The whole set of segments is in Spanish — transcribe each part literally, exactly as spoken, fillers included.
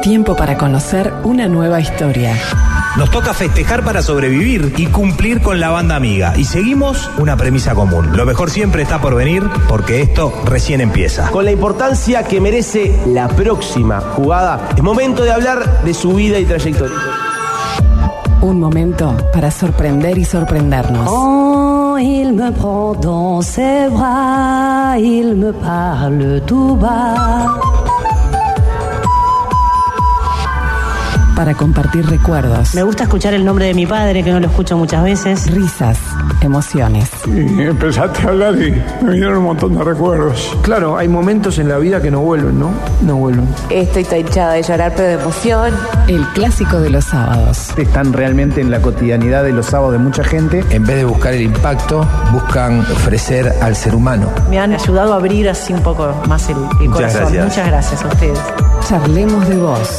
Tiempo para conocer una nueva historia. Nos toca festejar para sobrevivir y cumplir con la banda amiga. Y seguimos una premisa común. Lo mejor siempre está por venir porque esto recién empieza. Con la importancia que merece la próxima jugada, es momento de hablar de su vida y trayectoria. Un momento para sorprender y sorprendernos. Oh, il me prend dans ses bras, il me parle tout bas. Para compartir recuerdos. Me gusta escuchar el nombre de mi padre, que no lo escucho muchas veces. Risas, emociones. Y empezaste a hablar y me vinieron un montón de recuerdos. Claro, hay momentos en la vida que no vuelven, ¿no? No vuelven. Estoy hinchada de llorar, pero de emoción. El clásico de los sábados. Están realmente en la cotidianidad de los sábados de mucha gente. En vez de buscar el impacto, buscan ofrecer al ser humano. Me han ayudado a abrir así un poco más el, el Muchas corazón. gracias. Muchas gracias a ustedes. Charlemos de vos.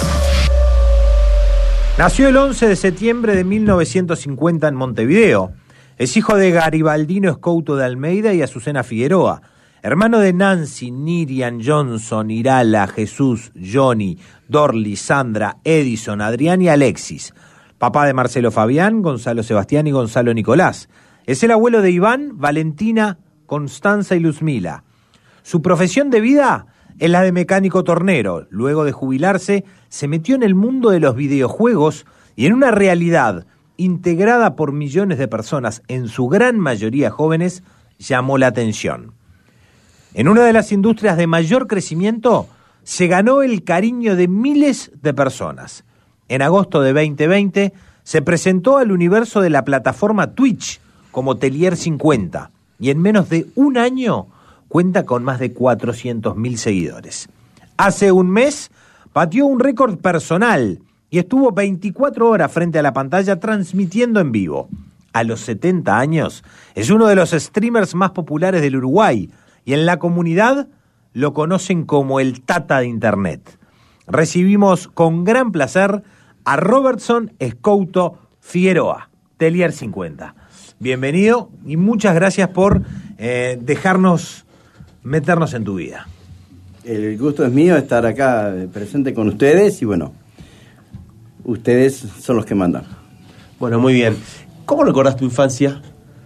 Nació el once de septiembre de mil novecientos cincuenta en Montevideo. Es hijo de Garibaldino Escouto de Almeida y Azucena Figueroa. Hermano de Nancy, Nirian, Johnson, Irala, Jesús, Johnny, Dorly, Sandra, Edison, Adrián y Alexis. Papá de Marcelo Fabián, Gonzalo Sebastián y Gonzalo Nicolás. Es el abuelo de Iván, Valentina, Constanza y Luzmila. Su profesión de vida es la de mecánico tornero. Luego de jubilarse, se metió en el mundo de los videojuegos y en una realidad integrada por millones de personas, en su gran mayoría jóvenes, llamó la atención. En una de las industrias de mayor crecimiento, se ganó el cariño de miles de personas. En agosto de veinte veinte, se presentó al universo de la plataforma Twitch como Telier cincuenta y en menos de un año cuenta con más de cuatrocientos mil seguidores. Hace un mes batió un récord personal y estuvo veinticuatro horas frente a la pantalla transmitiendo en vivo. A los setenta años es uno de los streamers más populares del Uruguay y en la comunidad lo conocen como el Tata de Internet. Recibimos con gran placer a Robertson Escouto Figueroa, Telier cincuenta. Bienvenido y muchas gracias por eh, dejarnos meternos en tu vida. El gusto es mío estar acá presente con ustedes y bueno, ustedes son los que mandan. Bueno, muy bien. ¿Cómo recordás tu infancia?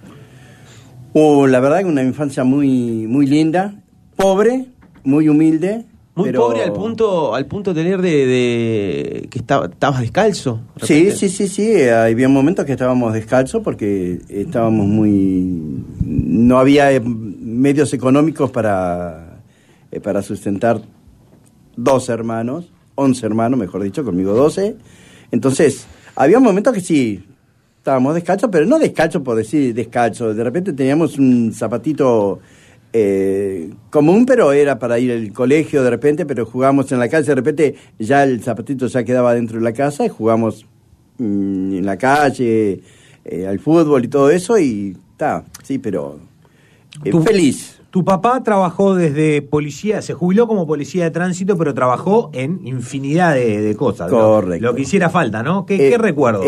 Oh, la verdad que una infancia muy, muy linda, pobre, muy humilde. Muy pero... pobre al punto al punto de tener de, de que estaba, estabas descalzo. Sí, sí, sí, sí. Había momentos que estábamos descalzos porque estábamos muy... No había medios económicos para, eh, para sustentar dos hermanos, once hermanos, mejor dicho, conmigo doce. Entonces, había momentos que sí, estábamos descalzos, pero no descalzos por decir descalzos. De repente teníamos un zapatito... Eh, común, pero era para ir al colegio de repente, pero jugábamos en la calle, de repente ya el zapatito ya quedaba dentro de la casa y jugamos mmm, en la calle, eh, al fútbol y todo eso y está, sí, pero eh, tu, feliz. Tu papá trabajó desde policía, se jubiló como policía de tránsito, pero trabajó en infinidad de, de cosas. Correcto. Lo, lo que hiciera falta, ¿no? ¿Qué, eh, ¿qué recuerdo?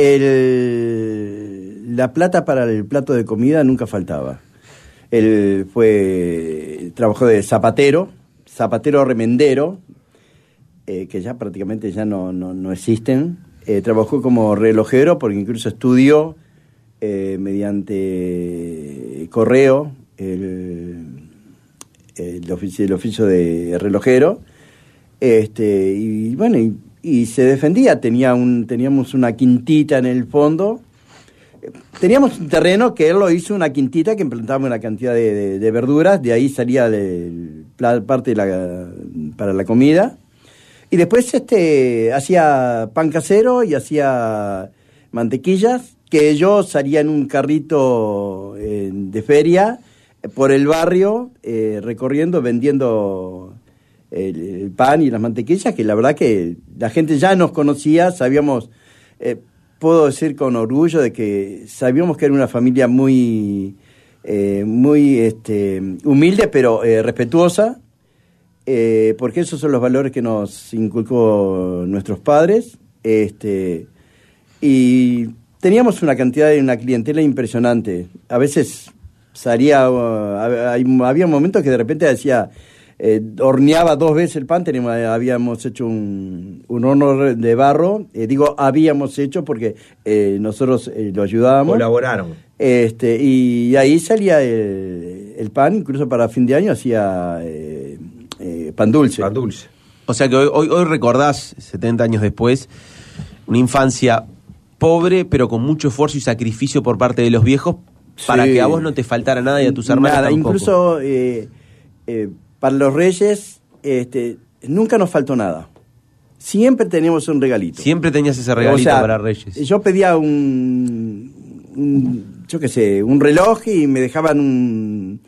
El, la plata para el plato de comida nunca faltaba. Él fue, trabajó de zapatero, zapatero remendero, eh, que ya prácticamente ya no, no, no existen. Eh, trabajó como relojero, porque incluso estudió eh, mediante correo el, el, oficio, el oficio de relojero. Este, y bueno, y, y se defendía. Tenía un, teníamos una quintita en el fondo. Teníamos un terreno que él lo hizo una quintita que implantábamos una cantidad de, de, de verduras, de ahí salía el, la parte de la, para la comida. Y después este hacía pan casero y hacía mantequillas, que yo salía en un carrito eh, de feria por el barrio, eh, recorriendo, vendiendo el, el pan y las mantequillas, que la verdad que la gente ya nos conocía, sabíamos... Eh, puedo decir con orgullo de que sabíamos que era una familia muy eh, muy este, humilde, pero eh, respetuosa, eh, porque esos son los valores que nos inculcó nuestros padres. Este, y teníamos una cantidad de una clientela impresionante. A veces salía, uh, había momentos que de repente decía, eh, horneaba dos veces el pan. Teníamos, habíamos hecho un, un horno de barro. Eh, digo, habíamos hecho porque eh, nosotros eh, lo ayudábamos. Colaboraron. Este, y ahí salía el, el pan, incluso para fin de año hacía eh, eh, pan dulce. Pan dulce. O sea que hoy, hoy, hoy recordás, setenta años después, una infancia pobre, pero con mucho esfuerzo y sacrificio por parte de los viejos, para Sí. que a vos no te faltara nada y a tus hermanos Nada, tampoco. incluso eh, eh, para los Reyes este, nunca nos faltó nada. Siempre teníamos un regalito. Siempre tenías ese regalito O sea, para Reyes. Yo pedía un, un, yo qué sé, un reloj y me dejaban un,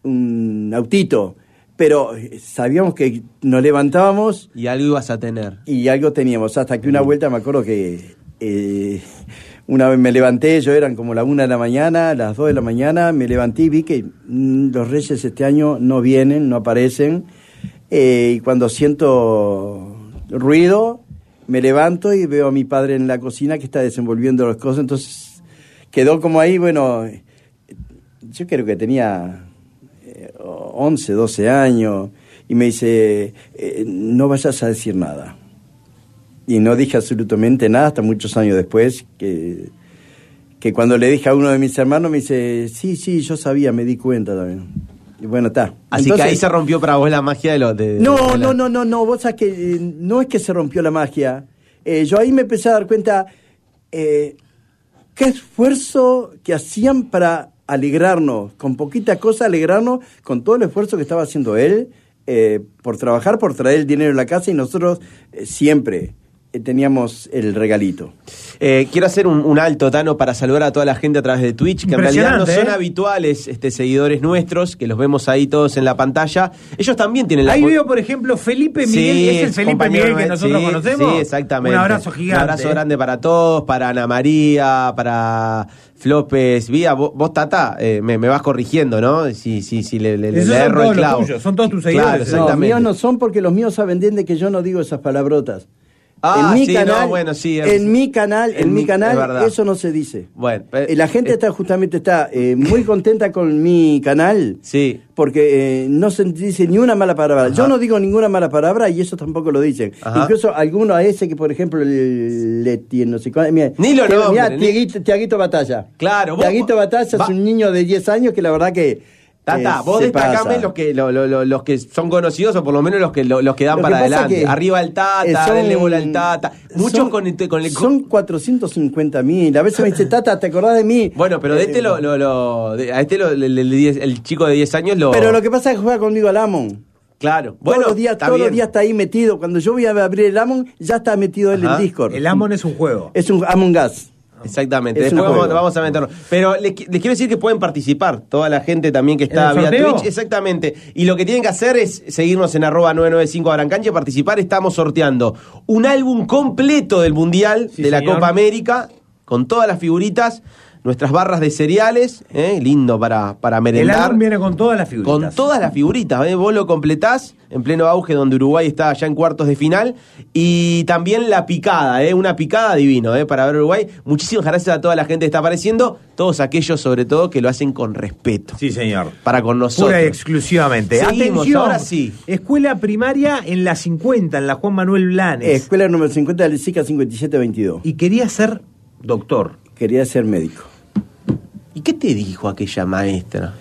un autito. Pero sabíamos que nos levantábamos... Y algo ibas a tener. Y algo teníamos, hasta que una vuelta me acuerdo que... Eh, una vez me levanté, yo eran como la una de la mañana, las dos de la mañana, me levanté y vi que mm, los Reyes este año no vienen, no aparecen. Eh, y cuando siento ruido, me levanto y veo a mi padre en la cocina que está desenvolviendo las cosas. Entonces quedó como ahí, bueno, yo creo que tenía... once, doce años, y me dice, eh, no vayas a decir nada. Y no dije absolutamente nada hasta muchos años después, que, que cuando le dije a uno de mis hermanos, me dice, sí, sí, yo sabía, me di cuenta también. Y bueno, está. Así Entonces, que ahí se rompió para vos la magia de los... De, no, de la... no, no, no, no, vos sabés que eh, no es que se rompió la magia. Eh, yo ahí me empecé a dar cuenta eh, qué esfuerzo que hacían para alegrarnos, con poquita cosa alegrarnos, con todo el esfuerzo que estaba haciendo él, eh, por trabajar, por traer el dinero a la casa, y nosotros eh, siempre eh, teníamos el regalito. Eh, quiero hacer un, un alto, Tano, para saludar a toda la gente a través de Twitch, que en realidad no son ¿eh? habituales este, seguidores nuestros, que los vemos ahí todos en la pantalla. Ellos también tienen la... Ahí veo, por ejemplo, Felipe Miguel, sí, ¿es el Felipe Miguel que nosotros sí, conocemos? Sí, exactamente. Un abrazo gigante. Un abrazo grande para todos, para Ana María, para Flópez, Vía, vos, vos Tata, eh, me, me vas corrigiendo, ¿no? Si, si, si le, le, le erro el clavo. Tuyos, son todos tus seguidores. Claro, exactamente. No, míos no son, porque los míos saben bien de que yo no digo esas palabrotas. Ah, en mi sí, canal, no, bueno, sí, es, en mi canal, en, en mi canal, eso no se dice. Bueno, eh, la gente eh, está justamente está eh, muy contenta con mi canal, sí, porque eh, no se dice ni una mala palabra. Ajá. Yo no digo ninguna mala palabra y eso tampoco lo dicen. Ajá. Incluso alguno a ese que, por ejemplo, el Leti, no sé cuál, mira, ni lo que, nombre, mira, ni... Tiaguito, Tiaguito Batalla. Claro, Tiaguito Batalla va... es un niño de diez años que la verdad que Tata, eh, vos destacame los que lo, lo, lo, los que son conocidos, o por lo menos los que lo, los que dan lo para que adelante. Que Arriba el Tata, son, denle bola al Tata. Muchos son, con, el, con el... Son cuatrocientos cincuenta mil. A veces me dice, Tata, ¿te acordás de mí? Bueno, pero de este eh, lo, lo, lo de, a este lo, el, el, el, el chico de diez años lo... Pero lo que pasa es que juega conmigo al Amon. Claro. Bueno, todos los días, todos bien. los días está ahí metido. Cuando yo voy a abrir el Amon, ya está metido él en el Discord. El Amon es un juego. Es un Among Us. Exactamente, es después vamos, vamos a meternos. Pero les, les quiero decir que pueden participar, toda la gente también que está vía Twitch. Exactamente. Y lo que tienen que hacer es seguirnos en arroba nueve nueve cinco Abrancancha y participar. Estamos sorteando un álbum completo del Mundial sí, de la señor. Copa América, con todas las figuritas, nuestras barras de cereales, ¿eh? Lindo para, para merendar. El álbum viene con todas las figuritas. Con todas las figuritas, ¿eh? Vos lo completás en pleno auge, donde Uruguay está ya en cuartos de final. Y también la picada, ¿eh? Una picada divino, ¿eh? Para ver Uruguay. Muchísimas gracias a toda la gente que está apareciendo, todos aquellos sobre todo que lo hacen con respeto. Sí, señor. Para con nosotros. Pura y exclusivamente. Seguimos, atención, ahora sí. Escuela primaria en la cincuenta, en la Juan Manuel Blanes. Escuela número cincuenta de la SICA cincuenta y siete veintidós. Y quería ser doctor. Quería ser médico. ¿Y qué te dijo aquella maestra?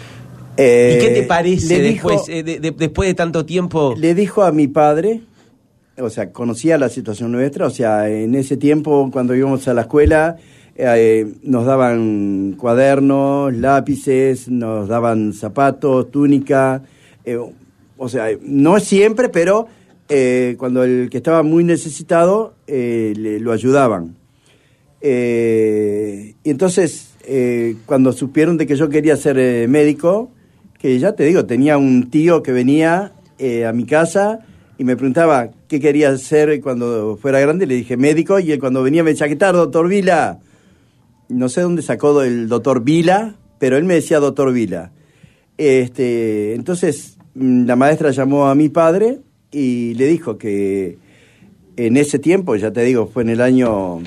Eh, ¿Y qué te parece dijo, después, eh, de, de, después de tanto tiempo? Le dijo a mi padre, o sea, conocía la situación nuestra, o sea, en ese tiempo cuando íbamos a la escuela eh, nos daban cuadernos, lápices, nos daban zapatos, túnica, eh, o sea, no siempre, pero eh, cuando el que estaba muy necesitado eh, le, lo ayudaban. Eh, y entonces... Eh, cuando supieron de que yo quería ser eh, médico, que ya te digo, tenía un tío que venía eh, a mi casa y me preguntaba qué quería hacer cuando fuera grande, le dije médico, y él cuando venía me decía, ¿qué tal, doctor Vila? No sé dónde sacó el doctor Vila, pero él me decía doctor Vila. Este, entonces la maestra llamó a mi padre y le dijo que en ese tiempo, ya te digo, fue en el año...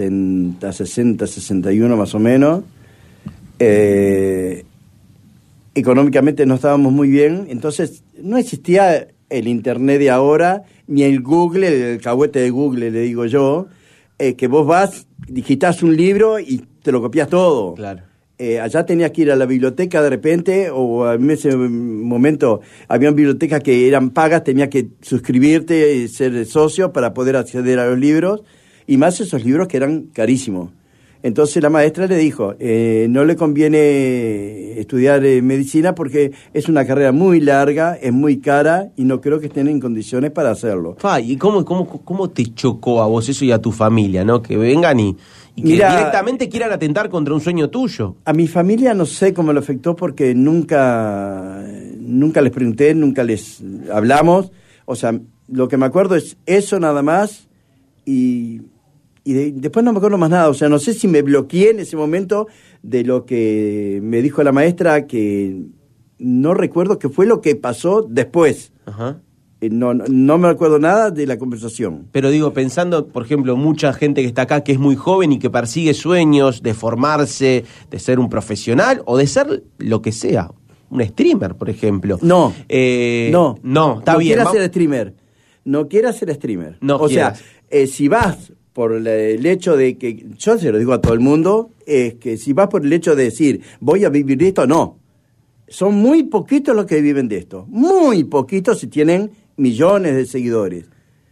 sesenta, sesenta, sesenta y uno más o menos, eh, económicamente no estábamos muy bien, entonces no existía el internet de ahora, ni el Google, el alcahuete de Google, le digo yo, eh, que vos vas, digitás un libro y te lo copias todo. Claro. Eh, allá tenías que ir a la biblioteca de repente, o en ese momento había bibliotecas que eran pagas, tenías que suscribirte y ser socio para poder acceder a los libros, y más esos libros que eran carísimos. Entonces la maestra le dijo, eh, no le conviene estudiar eh, medicina porque es una carrera muy larga, es muy cara y no creo que estén en condiciones para hacerlo. Pa, ¿y cómo, cómo, cómo te chocó a vos eso y a tu familia, no? Que vengan y, y que Mira, directamente quieran atentar contra un sueño tuyo. A mi familia no sé cómo lo afectó porque nunca, nunca les pregunté, nunca les hablamos. O sea, lo que me acuerdo es eso nada más y... Y de, después no me acuerdo más nada, o sea, no sé si me bloqueé en ese momento de lo que me dijo la maestra, que no recuerdo qué fue lo que pasó después. Ajá. Eh, no, no, no me acuerdo nada de la conversación. Pero digo, pensando, por ejemplo, mucha gente que está acá que es muy joven y que persigue sueños de formarse, de ser un profesional o de ser lo que sea, un streamer, por ejemplo. No, eh, no, no, está no bien. No Va... quiera ser streamer, no quiera ser streamer. No o quieras. sea, eh, si vas... por el hecho de que, yo se lo digo a todo el mundo, es que si vas por el hecho de decir, voy a vivir de esto, no. Son muy poquitos los que viven de esto. Muy poquitos si tienen millones de seguidores.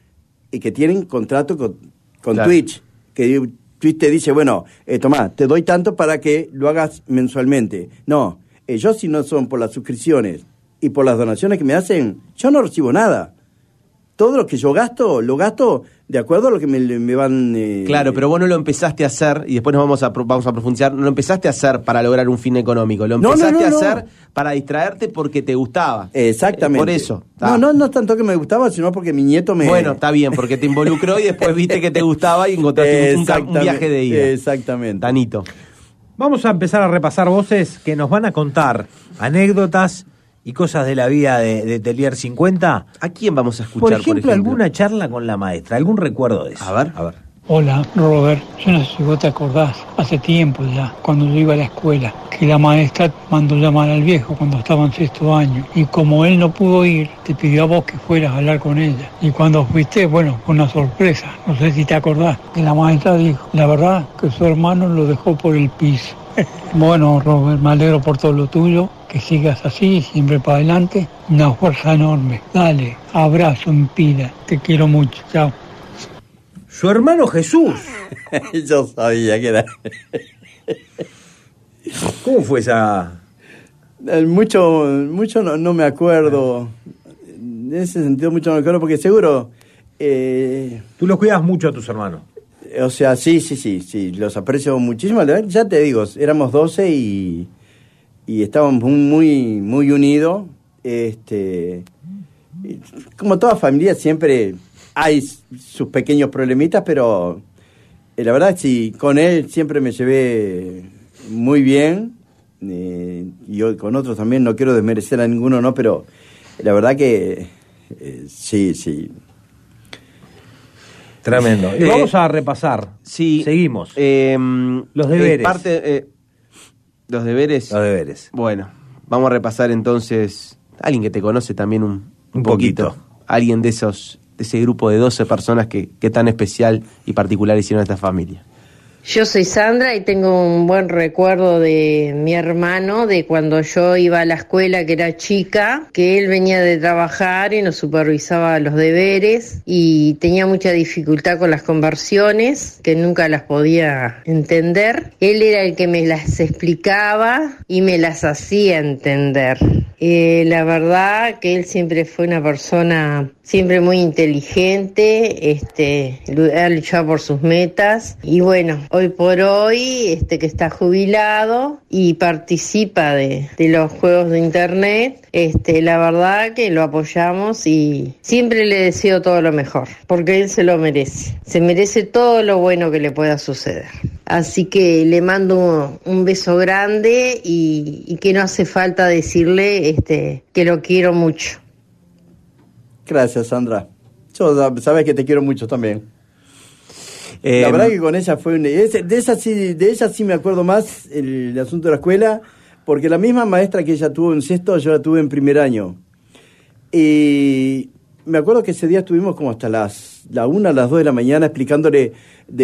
Y que tienen contrato con, con claro. Twitch. Que Twitch te dice, bueno, eh, tomá, te doy tanto para que lo hagas mensualmente. No, ellos si no son por las suscripciones y por las donaciones que me hacen, yo no recibo nada. Todo lo que yo gasto, lo gasto de acuerdo a lo que me, me van... Eh, claro, pero vos no lo empezaste a hacer, y después nos vamos a, vamos a profundizar, no lo empezaste a hacer para lograr un fin económico, lo empezaste no, no, no, a hacer no. para distraerte porque te gustaba. Exactamente. Eh, por eso. No, no, no tanto que me gustaba, sino porque mi nieto me... Bueno, está bien, porque te involucró y después viste que te gustaba y encontraste un, un viaje de ida. Exactamente. Tanito. Vamos a empezar a repasar voces que nos van a contar anécdotas y cosas de la vida de, de Telier cincuenta. ¿A quién vamos a escuchar, por ejemplo, por ejemplo? alguna charla con la maestra, algún recuerdo de eso? A ver, a ver. Hola, Robert. Yo no sé si vos te acordás, hace tiempo ya, cuando yo iba a la escuela, que la maestra mandó llamar al viejo cuando estaba en sexto año. Y como él no pudo ir, te pidió a vos que fueras a hablar con ella. Y cuando fuiste, bueno, fue una sorpresa. No sé si te acordás. Que la maestra dijo, la verdad, que su hermano lo dejó por el piso. Bueno, Robert, me alegro por todo lo tuyo. Que sigas así, siempre para adelante. Una fuerza enorme. Dale, abrazo en pila. Te quiero mucho. Chao. Su hermano Jesús. Yo sabía que era. ¿Cómo fue esa? Mucho, mucho no, no me acuerdo. En ese sentido mucho no me acuerdo porque seguro... Eh, Tú los cuidas mucho a tus hermanos. O sea, sí, sí, sí, sí. Los aprecio muchísimo. Ya te digo, éramos doce y... y estábamos muy muy unidos. Este, como toda familia siempre hay sus pequeños problemitas, pero eh, la verdad sí, con él siempre me llevé muy bien, eh, y hoy con otros también, no quiero desmerecer a ninguno, no, pero la verdad que eh, sí, sí. Tremendo. Eh, Vamos a repasar. Sí. Seguimos. Eh, Los deberes. Parte, eh, los deberes. Los deberes. Bueno, vamos a repasar entonces alguien que te conoce también un, un, un poquito. poquito. Alguien de esos, de ese grupo de doce personas que, que tan especial y particular hicieron esta familia. Yo soy Sandra y tengo un buen recuerdo de mi hermano, de cuando yo iba a la escuela, que era chica, que él venía de trabajar y nos supervisaba los deberes y tenía mucha dificultad con las conversiones, que nunca las podía entender. Él era el que me las explicaba y me las hacía entender. Eh, la verdad que él siempre fue una persona siempre muy inteligente, este, ha luchado por sus metas y bueno, hoy por hoy este, que está jubilado y participa de, de los juegos de internet, este, la verdad que lo apoyamos y siempre le deseo todo lo mejor, porque él se lo merece, se merece todo lo bueno que le pueda suceder. Así que le mando un beso grande y, y que no hace falta decirle este, que lo quiero mucho. Gracias, Sandra. Yo sabes que te quiero mucho también. Eh, la verdad que con ella fue un, de esa sí, de ella sí me acuerdo más el, el asunto de la escuela, porque la misma maestra que ella tuvo en sexto, yo la tuve en primer año. Y me acuerdo que ese día estuvimos como hasta las la una, las dos de la mañana explicándole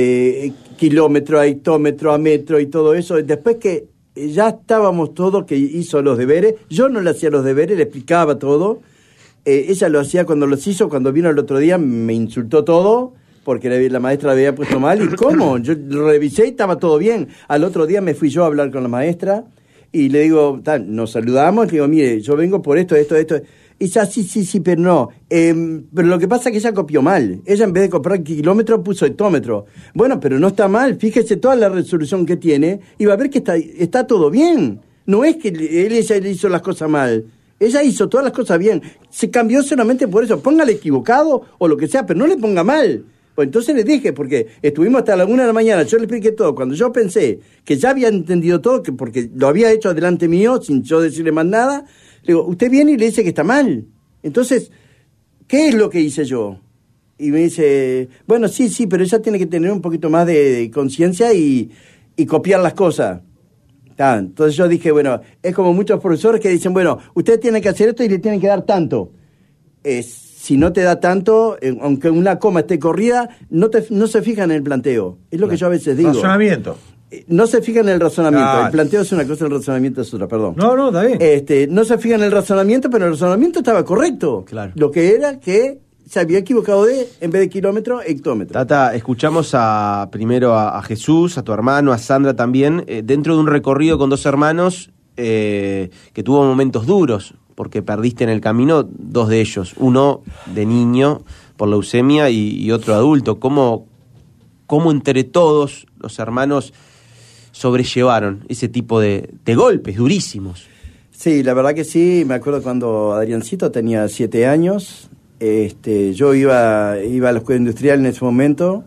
de kilómetro a hectómetro, a metro y todo eso. Después que ya estábamos todos, que hizo los deberes, yo no le hacía los deberes, le explicaba todo. Eh, ella lo hacía cuando los hizo, cuando vino el otro día me insultó todo, porque la, la maestra la había puesto mal. ¿Y cómo? Yo lo revisé y estaba todo bien. Al otro día me fui yo a hablar con la maestra y le digo, tal, nos saludamos, le digo, mire, yo vengo por esto, esto, esto. Y ya, sí, sí, sí, pero no. Eh, pero lo que pasa es que ella copió mal. Ella en vez de comprar kilómetro puso hectómetro. Bueno, pero no está mal. Fíjese toda la resolución que tiene y va a ver que está, está todo bien. No es que él, ella hizo las cosas mal. Ella hizo todas las cosas bien. Se cambió solamente por eso. Póngale equivocado o lo que sea, pero no le ponga mal. Pues entonces le dije, porque estuvimos hasta la una de la mañana, yo le expliqué todo. Cuando yo pensé que ya había entendido todo, que porque lo había hecho delante mío, sin yo decirle más nada, le digo, usted viene y le dice que está mal. Entonces, ¿qué es lo que hice yo? Y me dice, bueno, sí, sí, pero ella tiene que tener un poquito más de, de conciencia y, y copiar las cosas. Ah, entonces yo dije, bueno, es como muchos profesores que dicen, bueno, usted tiene que hacer esto y le tienen que dar tanto. Eh, si no te da tanto, eh, aunque una coma esté corrida, no, te, no se fijan en el planteo. Es lo claro. que yo a veces digo. Razonamiento. No se fijan en el razonamiento. Claro. El planteo es una cosa, el razonamiento es otra, perdón. No, no, está bien. Este, no se fijan en el razonamiento, pero el razonamiento estaba correcto. Claro. Lo que era que se había equivocado de, en vez de kilómetro, hectómetro. Tata, escuchamos a primero a, a Jesús, a tu hermano, a Sandra también, eh, dentro de un recorrido con dos hermanos eh, que tuvo momentos duros, porque perdiste en el camino dos de ellos. Uno de niño por leucemia y, y otro adulto. ¿Cómo, cómo entre todos los hermanos sobrellevaron ese tipo de, de golpes durísimos? Sí, la verdad que sí. Me acuerdo cuando Adriancito tenía siete años. Este, yo iba, iba a la escuela industrial en ese momento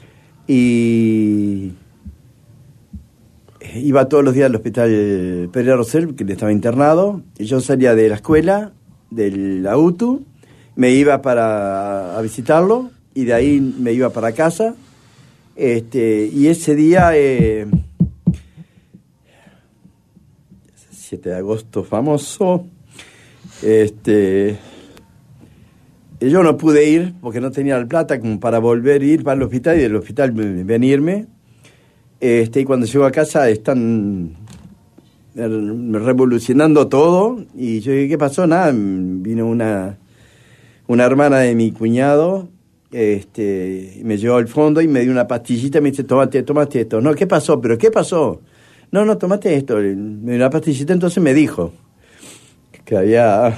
y iba todos los días al hospital Pereira Rosell, que estaba internado, y yo salía de la escuela, del A U T U, me iba para a visitarlo y de ahí me iba para casa. Este, y ese día, eh, siete de agosto famoso, este, yo no pude ir porque no tenía la plata como para volver a ir para el hospital y del hospital venirme. Este, y cuando llego a casa están revolucionando todo y yo dije, ¿qué pasó? Nada, vino una, una hermana de mi cuñado, este, me llevó al fondo y me dio una pastillita y me dice, tómate, tómate esto. No, ¿qué pasó? ¿Pero qué pasó? No, no, tómate esto. Me dio una pastillita, entonces me dijo que había...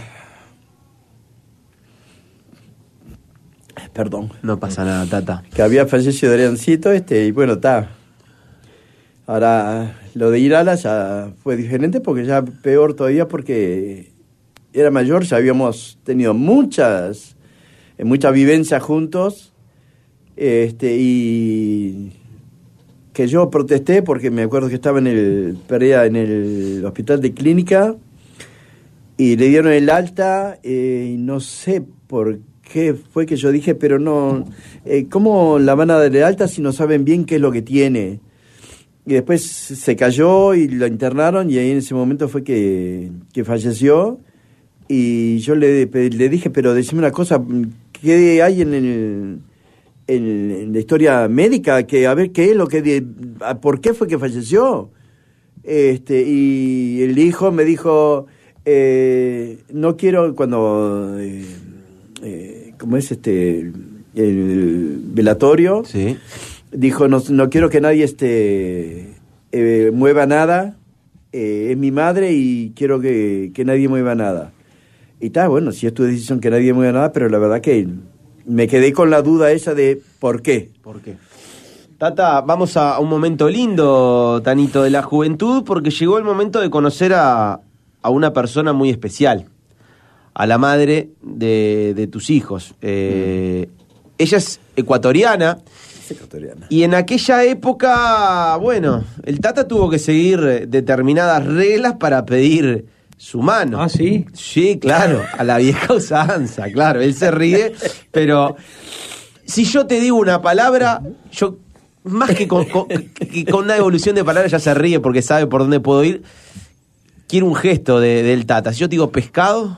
Perdón. No pasa nada, Tata. Que había fallecido Adriancito, este, y bueno, está. Ahora, lo de Irala ya fue diferente porque ya peor todavía porque era mayor, ya habíamos tenido muchas, muchas vivencias juntos, este, y que yo protesté porque me acuerdo que estaba en el Perea, en el hospital de clínica, y le dieron el alta, eh, y no sé por qué fue que yo dije, pero no, eh, ¿cómo la van a dar el alta si no saben bien qué es lo que tiene? Y después se cayó y lo internaron y ahí en ese momento fue que, que falleció. Y yo le, le dije, pero decime una cosa, ¿qué hay en, el, en, en la historia médica? Que a ver qué es lo que... De, ¿por qué fue que falleció? Este, y el hijo me dijo, eh, no quiero cuando... Eh, eh, ¿cómo es este? El velatorio. Sí. Dijo, no, no quiero que nadie este, eh, mueva nada, eh, es mi madre y quiero que, que nadie mueva nada. Y está, bueno, si es tu decisión que nadie mueva nada, pero la verdad que me quedé con la duda esa de ¿por qué? ¿Por qué? Tata, vamos a un momento lindo, Tanito, de la juventud, porque llegó el momento de conocer a, a una persona muy especial, a la madre de, de tus hijos. Eh, mm. Ella es ecuatoriana. Y en aquella época, bueno, el Tata tuvo que seguir determinadas reglas para pedir su mano. ¿Ah, sí? Sí, claro, a la vieja usanza, claro, él se ríe, pero si yo te digo una palabra, yo más que con, con, que con una evolución de palabras ya se ríe porque sabe por dónde puedo ir. quiero un gesto de, del Tata. Si yo te digo pescado...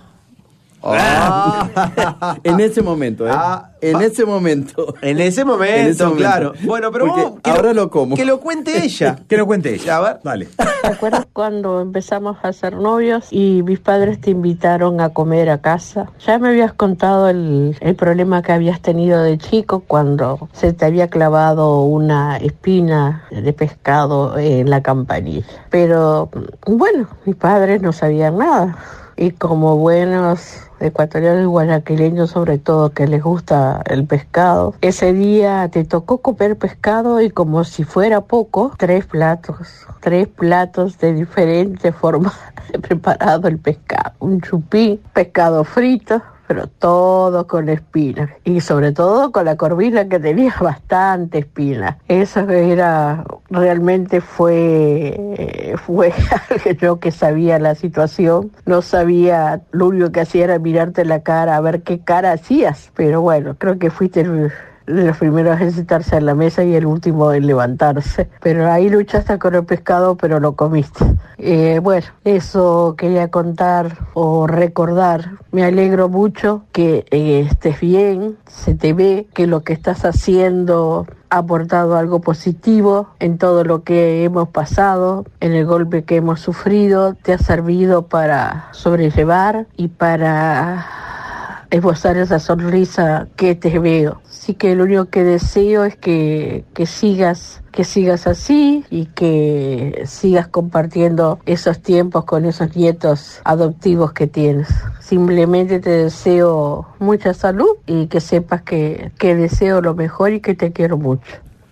Ah. En ese momento, ¿eh? Ah, en ese momento. En ese momento, en ese momento. Claro. Bueno, pero vos, ahora lo, lo como. Que lo cuente ella. Que lo cuente ella. A ver. Dale. ¿Te acuerdas cuando empezamos a ser novios y mis padres te invitaron a comer a casa? Ya me habías contado el, el problema que habías tenido de chico cuando se te había clavado una espina de pescado en la campanilla. Pero, bueno, mis padres no sabían nada. Y como buenos ecuatorianos y guayaquileños, sobre todo, que les gusta el pescado, ese día te tocó comer pescado y como si fuera poco, tres platos, tres platos de diferentes formas de preparado el pescado. Un chupín, pescado frito, pero todo con espinas y sobre todo con la corvina que tenía bastante espinas. Eso era, realmente fue, fue yo que sabía la situación, no sabía, lo único que hacía era mirarte la cara a ver qué cara hacías, pero bueno, creo que fuiste el, de los primeros en sentarse en la mesa y el último en levantarse. Pero ahí luchaste con el pescado, pero lo comiste. Eh, bueno, eso quería contar o recordar. Me alegro mucho que eh, estés bien, se te ve que lo que estás haciendo ha aportado algo positivo en todo lo que hemos pasado, en el golpe que hemos sufrido, te ha servido para sobrellevar y para esbozar esa sonrisa que te veo. Así que lo único que deseo es que, que sigas que sigas así y que sigas compartiendo esos tiempos con esos nietos adoptivos que tienes. Simplemente te deseo mucha salud y que sepas que, que deseo lo mejor y que te quiero mucho.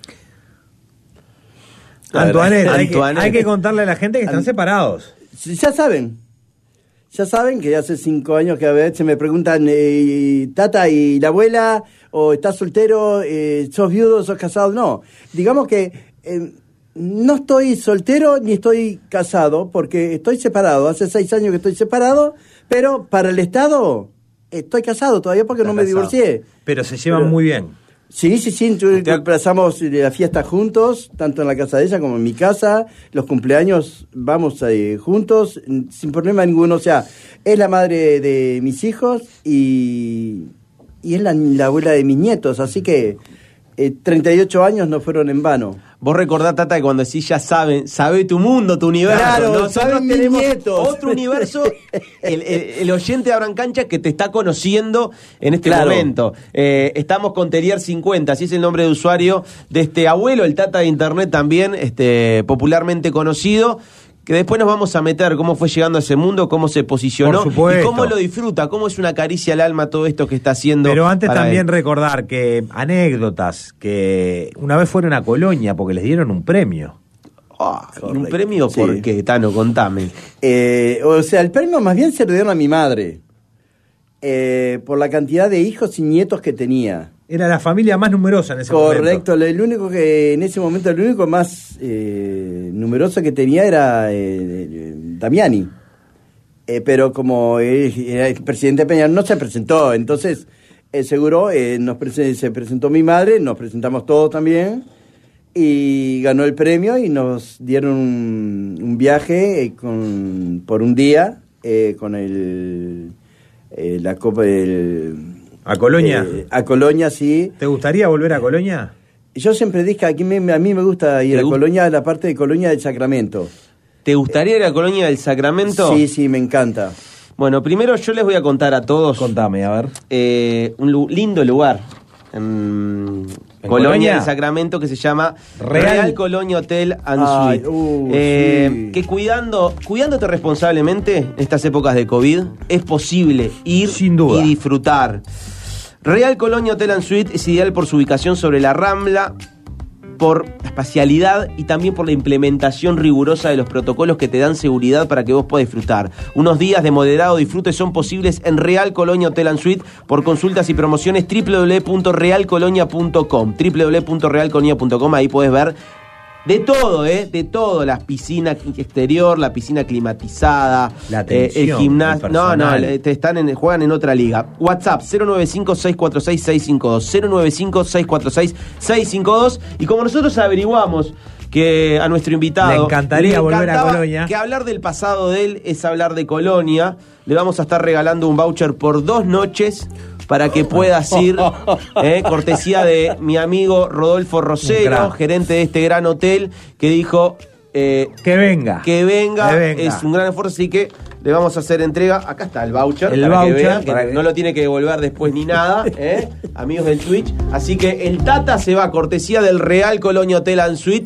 Antoinette, hay, Antoinette. Que, hay que contarle a la gente que están An- separados. Ya saben. Ya saben que hace cinco años que a veces me preguntan, eh, Tata, ¿y la abuela? ¿O estás soltero? Eh, ¿Sos viudo? ¿Sos casado? No. Digamos que eh, no estoy soltero ni estoy casado porque estoy separado. Hace seis años que estoy separado, pero para el Estado estoy casado todavía porque Está no me casado. divorcié. Pero se llevan pero, muy bien. Sí, sí, sí, pasamos la fiesta juntos, tanto en la casa de ella como en mi casa, los cumpleaños vamos eh, juntos, sin problema ninguno, o sea, es la madre de mis hijos y, y es la, la abuela de mis nietos, así que eh, treinta y ocho años no fueron en vano. Vos recordás, Tata, que cuando decís ya saben, sabe tu mundo, tu universo. Claro, nosotros tenemos otro universo, el, el, el oyente de Abran Cancha que te está conociendo en este claro. momento. Eh, estamos con Terier cincuenta, así es el nombre de usuario de este abuelo, el Tata de Internet también, este popularmente conocido, que después nos vamos a meter cómo fue llegando a ese mundo, cómo se posicionó y cómo lo disfruta, cómo es una caricia al alma todo esto que está haciendo. Pero antes también él. recordar que anécdotas, que una vez fueron a Colonia porque les dieron un premio. Oh, ¿Un premio sí. por qué, Tano? Contame. Eh, o sea, el premio más bien se lo dieron a mi madre, eh, por la cantidad de hijos y nietos que tenía. Era la familia más numerosa en ese Correcto, momento. Correcto, el único que en ese momento, el único más eh, numeroso que tenía era eh, Damiani. Eh, pero como eh, el presidente Peñarol no se presentó, entonces eh, seguro eh, nos prese- se presentó mi madre, nos presentamos todos también, y ganó el premio y nos dieron un, un viaje eh, con, por un día eh, con el eh, la Copa del... ¿A Colonia? Eh, a Colonia, sí. ¿Te gustaría volver a Colonia? Yo siempre dije que aquí me, a mí me gusta ir a Colonia, a la parte de Colonia del Sacramento. ¿Te gustaría ir a Colonia del Sacramento? Sí, sí, me encanta. Bueno, primero yo les voy a contar a todos. Contame, a ver. Eh, un lu- lindo lugar en, ¿En Colonia, Colonia del Sacramento que se llama Real, Real Colonia Hotel and Ay, Suite. Uh, eh, sí. Que cuidando, cuidándote responsablemente en estas épocas de COVID, es posible ir Sin duda. y disfrutar. Real Colonia Hotel and Suite es ideal por su ubicación sobre la Rambla, por la espacialidad y también por la implementación rigurosa de los protocolos que te dan seguridad para que vos puedas disfrutar. Unos días de moderado disfrute son posibles en Real Colonia Hotel and Suite. Por consultas y promociones doble u doble u doble u punto real colonia punto com, doble u doble u doble u punto real colonia punto com. Ahí podés ver de todo, ¿eh? De todo. La piscina exterior, la piscina climatizada, la atención, eh, el gimnasio. No, no, te están en, juegan en otra liga. WhatsApp cero nueve cinco, seis cuatro seis, seis cinco dos, cero nueve cinco, seis cuatro seis, seis cinco dos. Y como nosotros averiguamos que a nuestro invitado le encantaría le volver a Colonia. Que hablar del pasado de él es hablar de Colonia. Le vamos a estar regalando un voucher por dos noches para que puedas ir, eh, cortesía de mi amigo Rodolfo Rosero, gerente de este gran hotel, que dijo... Eh, que venga. Que venga. Que venga. Es un gran esfuerzo, así que le vamos a hacer entrega. Acá está el voucher. El para voucher. Que vean, que para que... no lo tiene que devolver después ni nada, ¿eh? Amigos del Twitch. Así que el Tata se va, cortesía del Real Colonia Hotel and Suites.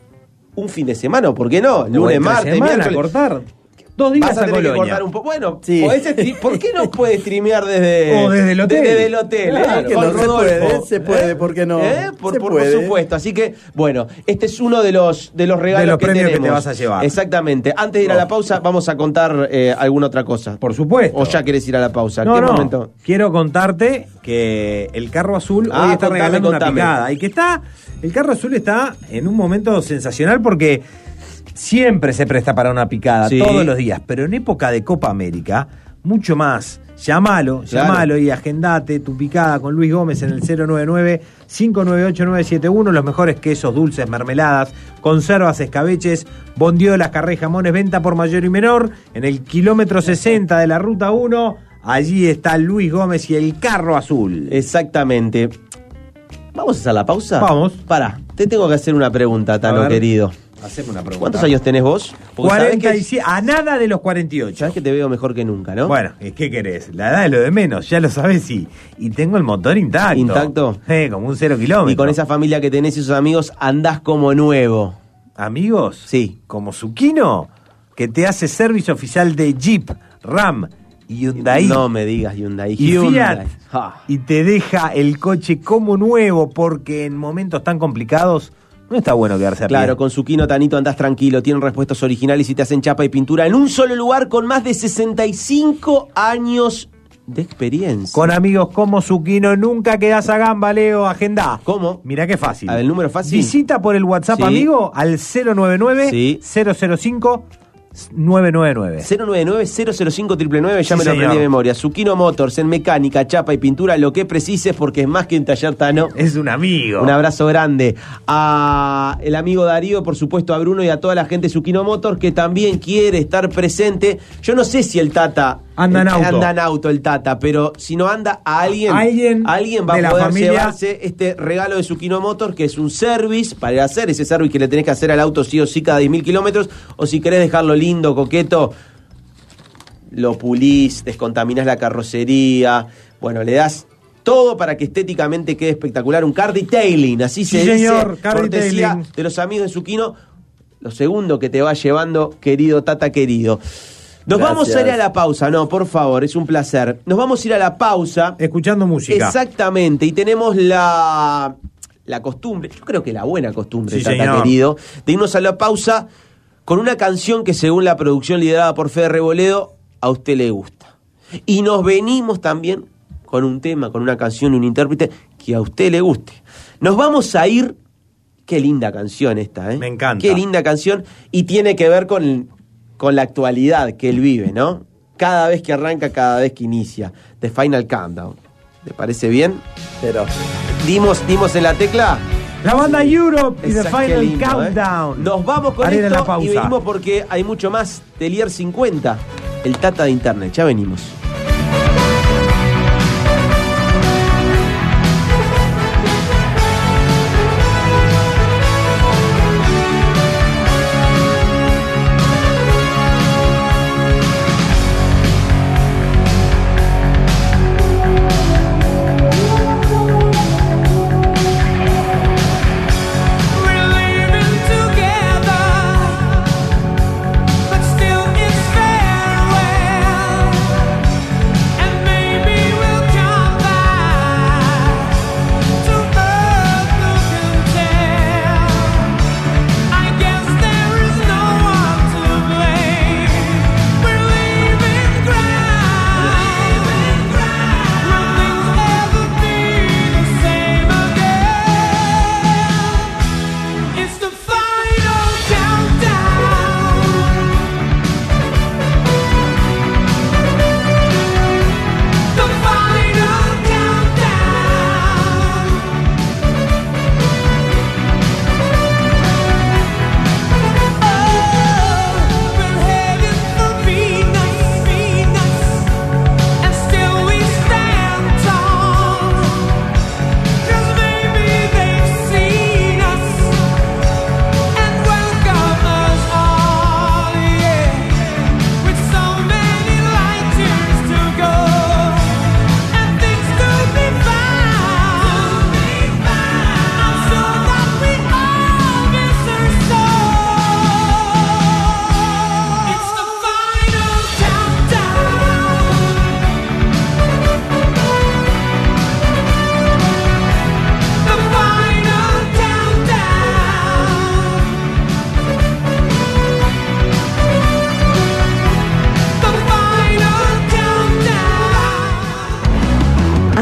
Un fin de semana, ¿por qué no? Lunes, martes, semana, miércoles. cortar. Dos días Vas a, a tener Colonia. que cortar un poco. Bueno, sí. podés, ¿por qué no puedes streamear desde, o desde el hotel? Desde el hotel, claro, ¿eh? Con no Rodolfo. Se puede, se puede, ¿eh? ¿por qué no? ¿Eh? Por, se por, puede. por supuesto. Así que, bueno, este es uno de los, de los regalos de los que premios tenemos. que te vas a llevar. Exactamente. Antes de ir a la pausa, vamos a contar eh, alguna otra cosa. Por supuesto. ¿O ya querés ir a la pausa? No, ¿Qué no. momento? Quiero contarte que el carro azul Ah, hoy está contame, regalando contame. una picada. Y que está, el carro azul está en un momento sensacional porque siempre se presta para una picada, Sí. todos los días. Pero en época de Copa América, mucho más. Llámalo, Claro. llámalo y agendate tu picada con Luis Gómez en el cero nueve nueve, cinco nueve ocho, nueve siete uno. Los mejores quesos, dulces, mermeladas, conservas, escabeches, bondiolas, carré, jamones, venta por mayor y menor. En el kilómetro sesenta de la ruta uno, allí está Luis Gómez y el carro azul. Exactamente. ¿Vamos a hacer la pausa? Vamos. Pará, te tengo que hacer una pregunta, Tano, querido. Haceme una pregunta. ¿Cuántos años tenés vos? Porque cuarenta y sabés siete, a nada de los cuarenta y ocho. que, sabés que te veo mejor que nunca, ¿no? Bueno, ¿qué querés? La edad es lo de menos, ya lo sabes, y, y tengo el motor intacto. ¿Intacto? Eh, como un cero kilómetro. Y con esa familia que tenés y esos amigos andás como nuevo. ¿Amigos? Sí. Como Zucchino, que te hace servicio oficial de Jeep, Ram y Hyundai. No me digas Hyundai. Y Hyundai. Fiat. Ah. Y te deja el coche como nuevo, porque en momentos tan complicados no está bueno quedarse a pie. Claro, con Zucchino, Tanito, andás tranquilo. Tienen repuestos originales y te hacen chapa y pintura en un solo lugar con más de sesenta y cinco años de experiencia. Con amigos como Zucchino nunca quedás a gamba, Leo. Agenda. ¿Cómo? Mirá qué fácil. A ver, el número fácil. Visita por el WhatsApp, Sí. amigo, al cero nueve nueve, Sí. cero cero cinco, nueve nueve nueve. cero nueve nueve, cero cero cinco, nueve nueve nueve, ya Sí, me lo aprendí señor. de memoria. Zucchino Motors, en mecánica, chapa y pintura, lo que precises, porque es más que un taller, Tano. Es un amigo. Un abrazo grande a el amigo Darío, por supuesto a Bruno y a toda la gente de Zucchino Motors que también quiere estar presente. Yo no sé si el Tata Anda en eh, auto. anda en auto el Tata, pero si no anda a alguien, Alguien alguien va de a la poder familia. llevarse este regalo de Zucchino Motors, que es un service para ir a hacer ese service que le tenés que hacer al auto sí o sí cada diez mil kilómetros, o si querés dejarlo lindo, coqueto, lo pulís, descontaminás la carrocería, bueno, le das todo para que estéticamente quede espectacular. Un car detailing, así Sí, se señor, dice, car cortesía detailing. de los amigos de Zucchino. Lo segundo que te va llevando, querido Tata querido. Nos Gracias. vamos a ir a la pausa, no, por favor, es un placer. Nos vamos a ir a la pausa. Escuchando música. Exactamente, y tenemos la, la costumbre, yo creo que la buena costumbre, Sí, Tata señor. querido, de irnos a la pausa con una canción que según la producción liderada por Fede Reboledo, a usted le gusta. Y nos venimos también con un tema, con una canción, un intérprete que a usted le guste. Nos vamos a ir, qué linda canción esta, ¿eh? Me encanta. Qué linda canción, y tiene que ver con, con la actualidad que él vive, ¿no? Cada vez que arranca, cada vez que inicia. The Final Countdown. ¿Te parece bien? Pero ¿Dimos, dimos en la tecla? La banda Europe y The Exacto, qué Final lindo, Countdown. ¿eh? Nos vamos con Para ir a esto la pausa. y venimos porque hay mucho más. Telier cincuenta, el Tata de Internet. Ya venimos. But still it's farewell.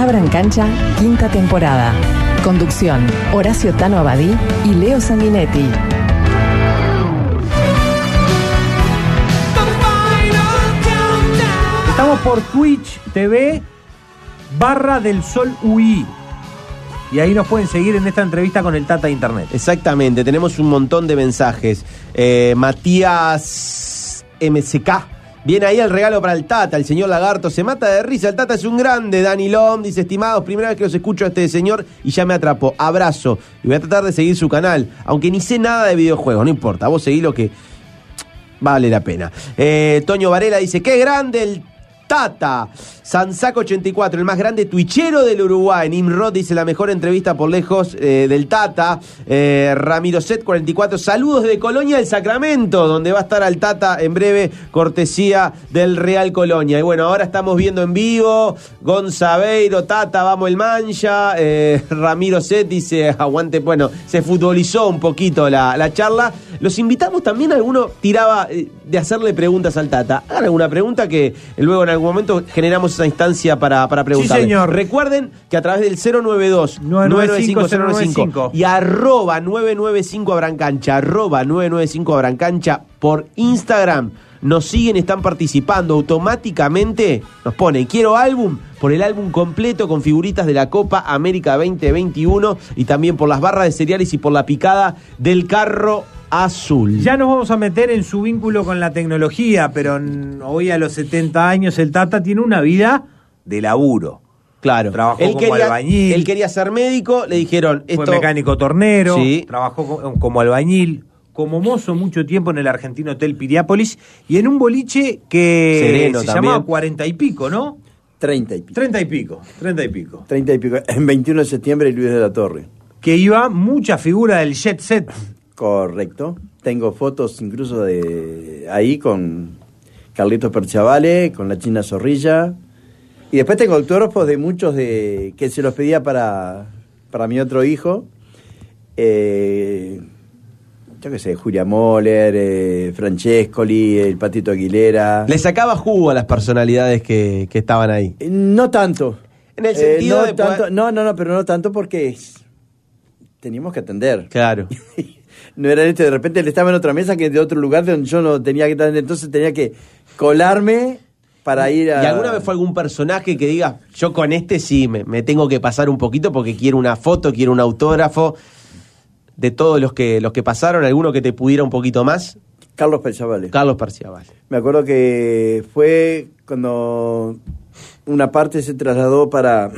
Abran Cancha, quinta temporada. Conducción, Horacio Tano Abadí y Leo Sanguinetti. Estamos por Twitch T V barra del Sol U I. Y ahí nos pueden seguir en esta entrevista con el Tata de Internet. Exactamente, tenemos un montón de mensajes. Eh, Matías M C K. Viene ahí el regalo para el Tata, el señor Lagarto se mata de risa, el Tata es un grande. Dani Lom dice, estimados, primera vez que los escucho a este señor y ya me atrapó, abrazo. Y voy a tratar de seguir su canal, aunque ni sé nada de videojuegos, no importa, vos seguí lo que vale la pena. Eh, Toño Varela dice, qué grande el Tata. Sansaco ochenta y cuatro, el más grande tuichero del Uruguay. Nimrod dice, la mejor entrevista por lejos eh, del Tata. eh, Ramiro Set cuarenta y cuatro, saludos de Colonia del Sacramento, donde va a estar al Tata en breve, cortesía del Real Colonia. Y bueno, ahora estamos viendo en vivo Gonzabeiro, Tata, vamos el Mancha. eh, Ramiro Set dice, aguante, bueno, se futbolizó un poquito la, la charla. Los invitamos también, alguno tiraba eh, de hacerle preguntas al Tata. Hagan alguna pregunta que luego en algún momento generamos esa instancia para, para preguntarle. Sí, señor. Recuerden que a través del cero nueve dos, nueve nueve cinco, cero nueve cinco y arroba nueve nueve cinco Abrancancha, arroba nueve nueve cinco Abrancancha por Instagram, nos siguen, están participando automáticamente, nos ponen quiero álbum, por el álbum completo con figuritas de la Copa América veinte veintiuno y también por las barras de cereales y por la picada del carro azul. Ya nos vamos a meter en su vínculo con la tecnología, pero hoy a los setenta años el Tata tiene una vida de laburo. Claro. Trabajó él como quería, albañil. Él quería ser médico, le dijeron... Fue esto... mecánico tornero, sí. Trabajó como, como albañil, como mozo mucho tiempo en el argentino Hotel Piriápolis y en un boliche que Sereno se también. llamaba cuarenta y pico, ¿no? Treinta y pico. Treinta y pico, treinta y pico. Treinta y pico. En veintiuno de septiembre, Luis de la Torre. Que iba mucha figura del jet set. Correcto. Tengo fotos incluso de ahí con Carlitos Perciavale, con la China Zorrilla. Y después tengo autógrafos de muchos de que se los pedía para, para mi otro hijo. Eh, yo qué sé, Julia Moller, eh, Francescoli, el Patito Aguilera. Le sacaba jugo a las personalidades que, que estaban ahí. Eh, no tanto. En el sentido eh, no de tanto, poder... No, no, no, pero no tanto porque teníamos que atender. Claro. No era este, de repente él estaba en otra mesa que de otro lugar donde yo no tenía que estar, entonces tenía que colarme para ir a... ¿Y alguna vez fue algún personaje que diga, yo con este sí me, me tengo que pasar un poquito porque quiero una foto, quiero un autógrafo? De todos los que los que pasaron, ¿alguno que te pudiera un poquito más? Carlos Perciavale. Carlos Perciavale. Me acuerdo que fue cuando una parte se trasladó para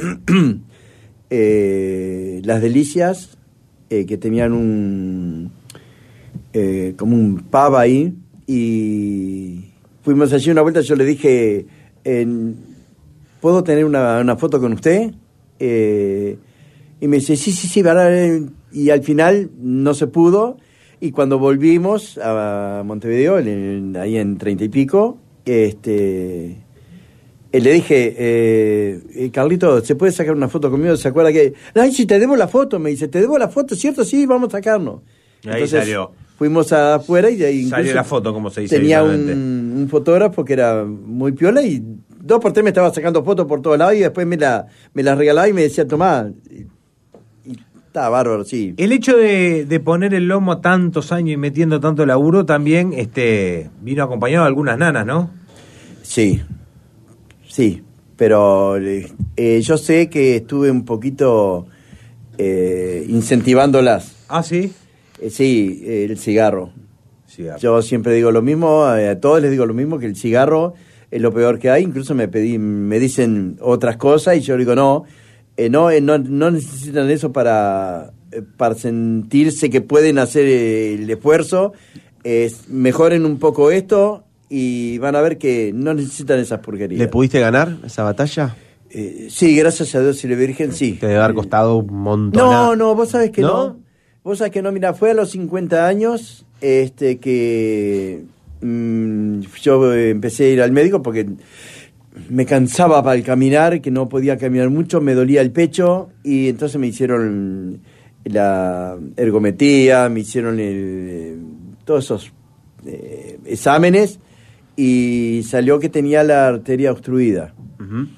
eh, Las Delicias, eh, que tenían un... Eh, como un pub ahí, y fuimos allí una vuelta. Yo le dije, eh, ¿puedo tener una, una foto con usted? Eh, y me dice, sí, sí, sí, ¿verdad? Y al final no se pudo, y cuando volvimos a Montevideo, en, ahí en treinta y pico, este, eh, le dije, eh, Carlito, ¿se puede sacar una foto conmigo? ¿Se acuerda que? Ay, si te debo la foto, me dice, ¿te debo la foto? ¿Cierto? Sí, vamos a sacarnos. Y ahí Entonces, salió. Fuimos afuera y de ahí salió la foto, como se dice. Tenía un, un fotógrafo que era muy piola y dos por tres me estaba sacando fotos por todos lados y después me la, me la regalaba y me decía, tomá. Y, y estaba bárbaro, sí. El hecho de, de poner el lomo tantos años y metiendo tanto laburo también este, vino acompañado de algunas nanas, ¿no? Sí, sí, pero eh, yo sé que estuve un poquito eh, incentivándolas. ¿Ah, sí? Eh, sí, eh, el cigarro. cigarro. Yo siempre digo lo mismo, eh, a todos les digo lo mismo, que el cigarro es lo peor que hay. Incluso me pedí, me dicen otras cosas y yo digo no, eh, no, eh, no, no necesitan eso para, eh, para sentirse que pueden hacer eh, el esfuerzo. Eh, mejoren un poco esto y van a ver que no necesitan esas porquerías. ¿Le pudiste ganar esa batalla? Eh, sí, gracias a Dios y la Virgen, sí. Te debe haber costado un montón. No, no, vos sabés que no. ¿No? Vos sabés que no, mira, fue a los cincuenta años este, que mmm, yo empecé a ir al médico porque me cansaba para el caminar, que no podía caminar mucho, me dolía el pecho y entonces me hicieron la ergometría, me hicieron el, todos esos eh, exámenes y salió que tenía la arteria obstruida. Uh-huh.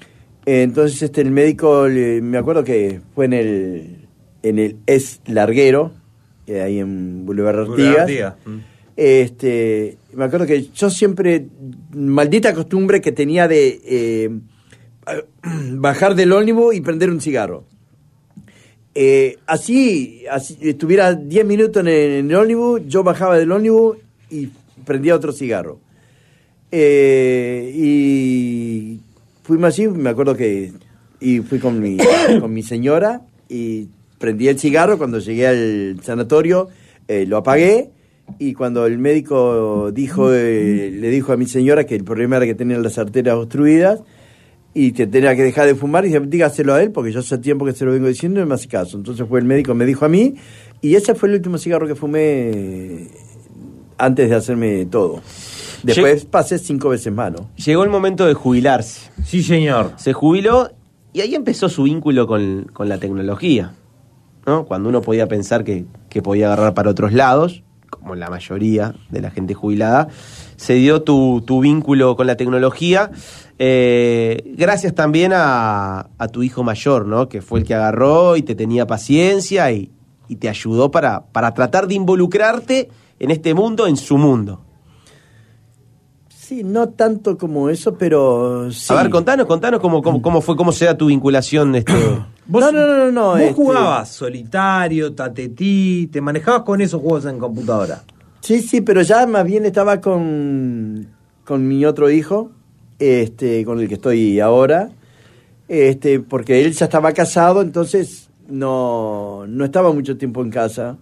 Entonces este el médico, me acuerdo que fue en el en el Es Larguero, ahí en Boulevard Artigas. Artigas. Este, me acuerdo que yo siempre, maldita costumbre que tenía de eh, bajar del ómnibus y prender un cigarro. Eh, así, así estuviera diez minutos en el, en el ómnibus, yo bajaba del ómnibus y prendía otro cigarro. Eh, y fuimos así, me acuerdo que y fui con mi, con mi señora y prendí el cigarro. Cuando llegué al sanatorio eh, lo apagué, y cuando el médico dijo eh, le dijo a mi señora que el problema era que tenía las arterias obstruidas y que tenía que dejar de fumar, y dije, dígaselo a él, porque yo hace tiempo que se lo vengo diciendo y no me hace caso. Entonces fue el médico, me dijo a mí, y ese fue el último cigarro que fumé antes de hacerme todo. Después Lleg- pasé cinco veces más, ¿no? Llegó el momento de jubilarse. Sí, señor. Se jubiló y ahí empezó su vínculo con, con la tecnología, ¿no? Cuando uno podía pensar que, que podía agarrar para otros lados, como la mayoría de la gente jubilada, se dio tu, tu vínculo con la tecnología, eh, gracias también a, a tu hijo mayor, ¿no? Que fue el que agarró y te tenía paciencia y, y te ayudó para, para tratar de involucrarte en este mundo, en su mundo. Sí, no tanto como eso, pero sí. A ver, contanos, contanos cómo, cómo, cómo fue, cómo se da tu vinculación. Este... ¿Vos, no, no, no, no. ¿Vos este... jugabas solitario, tatetí, te manejabas con esos juegos en computadora? Sí, sí, pero ya más bien estaba con, con mi otro hijo, este, con el que estoy ahora, este, porque él ya estaba casado, entonces no, no estaba mucho tiempo en casa.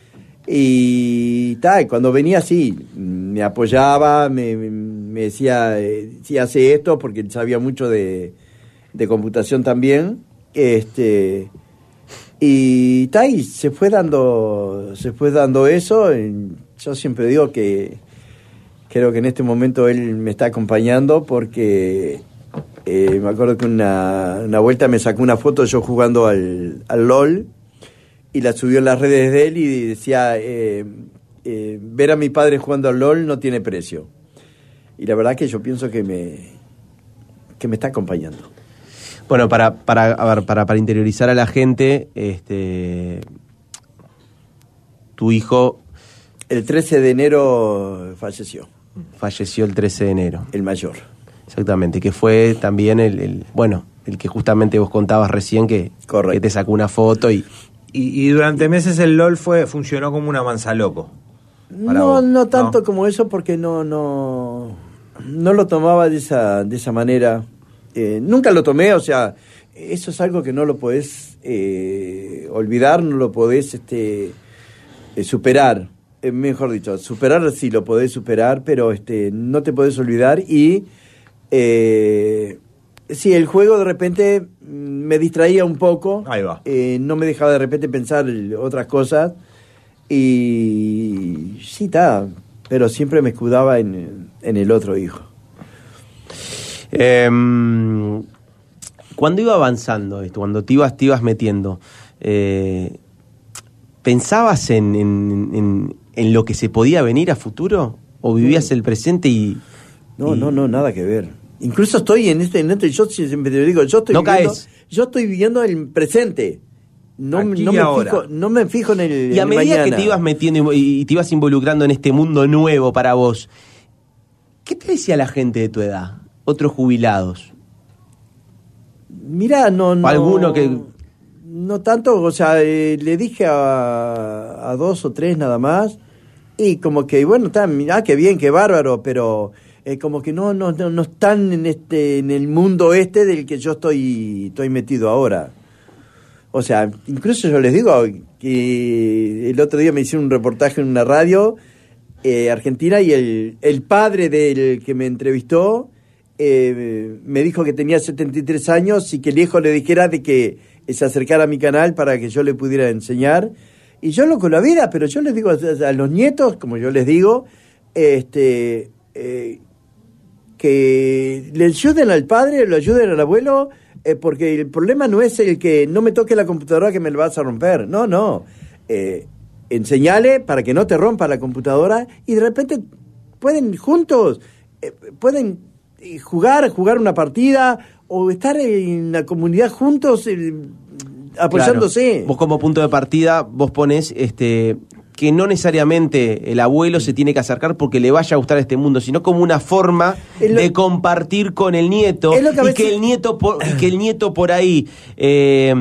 Y tal, cuando venía así, me apoyaba, me, me decía, eh, si hace esto, porque él sabía mucho de, de computación también, este, y tal, y se fue dando, se fue dando eso. Yo siempre digo que creo que en este momento él me está acompañando, porque eh, me acuerdo que una, una vuelta me sacó una foto yo jugando al, al LOL, y la subió en las redes de él y decía, eh, eh, ver a mi padre jugando al LOL no tiene precio. Y la verdad que yo pienso que me, que me está acompañando. Bueno, para, para, a ver, para, para interiorizar a la gente, este, tu hijo... El trece de enero falleció. Falleció el trece de enero. El mayor. Exactamente, que fue también el, el bueno, el que justamente vos contabas recién que, que te sacó una foto y... Y, y durante meses el LOL fue funcionó como una manzaloco. No, vos, no tanto ¿no? como eso, porque no no no lo tomaba de esa de esa manera. Eh, nunca lo tomé, o sea, eso es algo que no lo podés eh, olvidar, no lo podés este eh, superar. Eh, mejor dicho, superar sí lo podés superar, pero este no te podés olvidar. Y eh, sí, el juego de repente me distraía un poco. Ahí va. Eh, no me dejaba de repente pensar otras cosas. Y sí, está. Pero siempre me escudaba en, en el otro hijo. Eh, cuando iba avanzando esto, cuando te ibas, te ibas metiendo, eh, ¿pensabas en, en, en, en lo que se podía venir a futuro? ¿O vivías el presente y...? No, y... no, no, nada que ver. Incluso estoy en este, en este yo siempre te digo, yo estoy no viviendo, caes. yo estoy viviendo el presente. No, no me ahora. fijo, no me fijo en el Y a en medida mañana. que te ibas metiendo y, y te ibas involucrando en este mundo nuevo para vos, ¿qué te decía la gente de tu edad? Otros jubilados. Mirá, no, no. Alguno que no tanto, o sea, eh, le dije a, a dos o tres nada más, y como que bueno, está, mirá, qué bien, qué bárbaro, pero eh, como que no, no, no, no están en este, en el mundo este del que yo estoy, estoy metido ahora. O sea, incluso yo les digo que el otro día me hicieron un reportaje en una radio eh, argentina, y el, el padre del que me entrevistó eh, me dijo que tenía setenta y tres años y que el hijo le dijera de que se acercara a mi canal para que yo le pudiera enseñar. Y yo loco la vida, pero yo les digo a, a los nietos, como yo les digo, este eh, que le ayuden al padre, le ayuden al abuelo, eh, porque el problema no es el que no me toque la computadora que me la vas a romper. No, no. Eh, enseñale para que no te rompa la computadora, y de repente pueden juntos, eh, pueden jugar, jugar una partida, o estar en la comunidad juntos eh, apoyándose. Claro. Vos como punto de partida, vos ponés este, que no necesariamente el abuelo se tiene que acercar porque le vaya a gustar este mundo, sino como una forma lo, de compartir con el nieto que y, veces... que el nieto por, y que el nieto por ahí eh,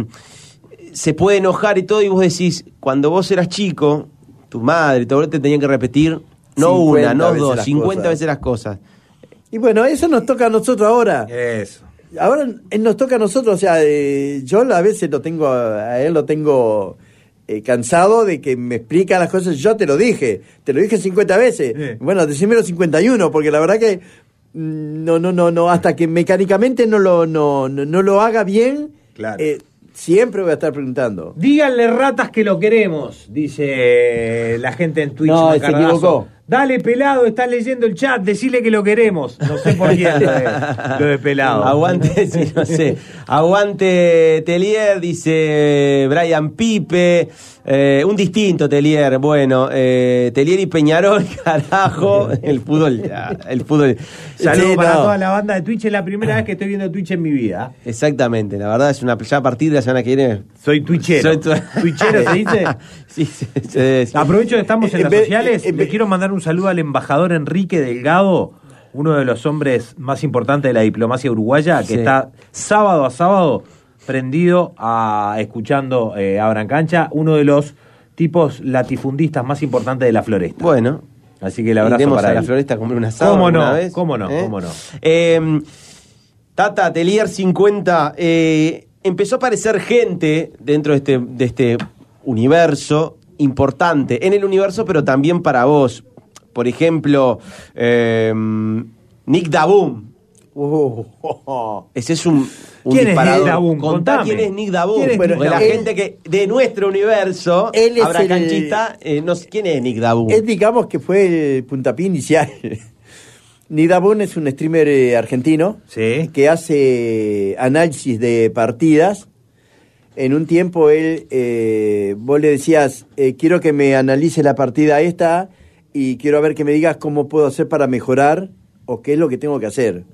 se puede enojar y todo, y vos decís, cuando vos eras chico, tu madre y tu abuelo te tenían que repetir no una, no dos, cincuenta veces las cosas. Y bueno, eso nos toca a nosotros ahora. Eso. Ahora nos toca a nosotros, o sea, eh, yo a veces lo tengo, a él lo tengo eh, cansado de que me explica las cosas. Yo te lo dije, te lo dije cincuenta veces. Sí. Bueno, decímelo cincuenta y uno, porque la verdad que no, no, no, no, hasta que mecánicamente no lo, no, no, no lo haga bien, claro. eh, siempre voy a estar preguntando. Díganle ratas que lo queremos, dice la gente en Twitch. No, se equivocó. Dale, pelado, estás leyendo el chat, decile que lo queremos. No sé por qué lo de, lo de pelado. Aguante, sí, no sé. Aguante Telier, dice Brian Pipe. Eh, un distinto Telier, bueno, eh, Telier y Peñarol, carajo, el fútbol, el fútbol. Saludos Sí, para no. toda la banda de Twitch, es la primera vez que estoy viendo Twitch en mi vida. Exactamente, la verdad es una, ya a partir de la semana que viene. Soy twitchero. Soy tu... ¿Twitchero se dice? Sí, se, se debe decir. Aprovecho que estamos en Eh, las eh, sociales, eh, le quiero mandar un saludo al embajador Enrique Delgado, uno de los hombres más importantes de la diplomacia uruguaya, que Sí. está sábado a sábado prendido a escuchando eh, Abran Cancha, uno de los tipos latifundistas más importantes de la floresta. Bueno, así que el abrazo iremos para a él. la floresta a comer una asado. ¿Cómo no? Una vez, ¿Cómo no? ¿eh? ¿Cómo no? Eh, Tata, Telier cincuenta, eh, empezó a aparecer gente dentro de este, de este universo importante, en el universo, pero también para vos. Por ejemplo, eh, Nick Daboom. Uh, oh, oh. Ese es un, un ¿Quién disparador. es Nick Daboom? Contá Contame. quién es Nick Daboom. ¿Quién es Bueno, Nick la Daboom? gente que de nuestro universo, Él es habrá el- canchista, eh, no sé, ¿quién es Nick Daboom? Es, digamos que fue el puntapié inicial. Nick Daboom es un streamer eh, argentino Sí. que hace análisis de partidas. En un tiempo él, eh, vos le decías, eh, quiero que me analice la partida esta y quiero ver que me digas cómo puedo hacer para mejorar o qué es lo que tengo que hacer.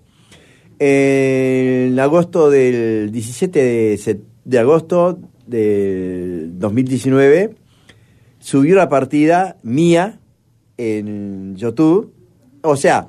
En agosto del diecisiete de, se- de agosto del dos mil diecinueve subió una partida mía en YouTube. O sea,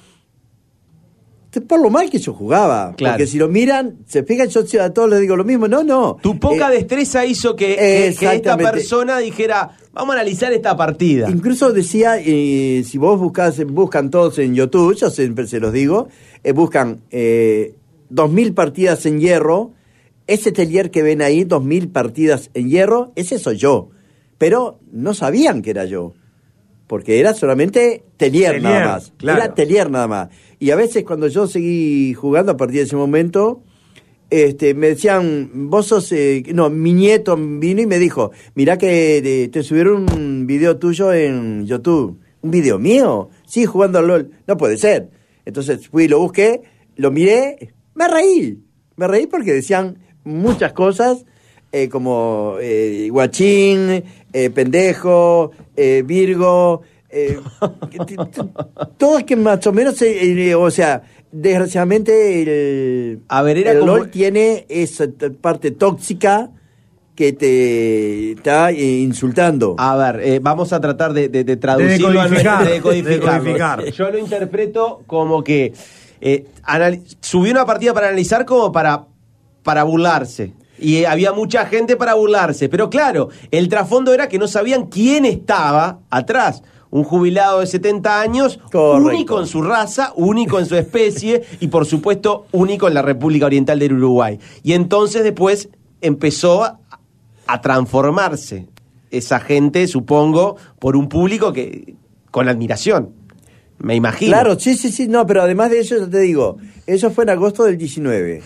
por lo mal que yo jugaba. Claro. Porque si lo miran, se fijan, yo a todos les digo lo mismo. No, no. Tu poca Eh, destreza hizo que, que- que esta exactamente. persona dijera, vamos a analizar esta partida. Incluso decía, eh, si vos buscás, buscan todos en YouTube, yo siempre se los digo, eh, buscan eh, dos mil partidas en hierro, ese Telier que ven ahí, dos mil partidas en hierro, ese soy yo. Pero no sabían que era yo, porque era solamente Telier, Telier, nada más. claro. Era Telier nada más. Y a veces cuando yo seguí jugando a partir de ese momento, este, me decían, vos sos, eh, no, mi nieto vino y me dijo, mirá que eh, te subieron un video tuyo en YouTube. ¿Un video mío? Sí, jugando al LOL. No puede ser. Entonces fui y lo busqué, lo miré, me reí. Me reí porque decían muchas cosas, eh, como eh, guachín, eh, pendejo, eh, Virgo, eh, t- t- todo es que más o menos, eh, eh, o sea, desgraciadamente el, A ver, era el como- LOL tiene esa t- parte tóxica que te está eh, insultando. A ver, eh, vamos a tratar de, de, de traducirlo, a decodificar, nuestro- de decodificarlo. de decodificar. Yo lo interpreto como que eh, anali- subió una partida para analizar como para, para burlarse. Y eh, había mucha gente para burlarse. Pero claro, el trasfondo era que no sabían quién estaba atrás. Un jubilado de setenta años, Correcto. único en su raza, único en su especie y por supuesto único en la República Oriental del Uruguay. Y entonces después empezó a, a transformarse esa gente, supongo, por un público que con admiración, me imagino. Claro, sí, sí, sí, no, pero además de eso, yo te digo, eso fue en agosto del diecinueve.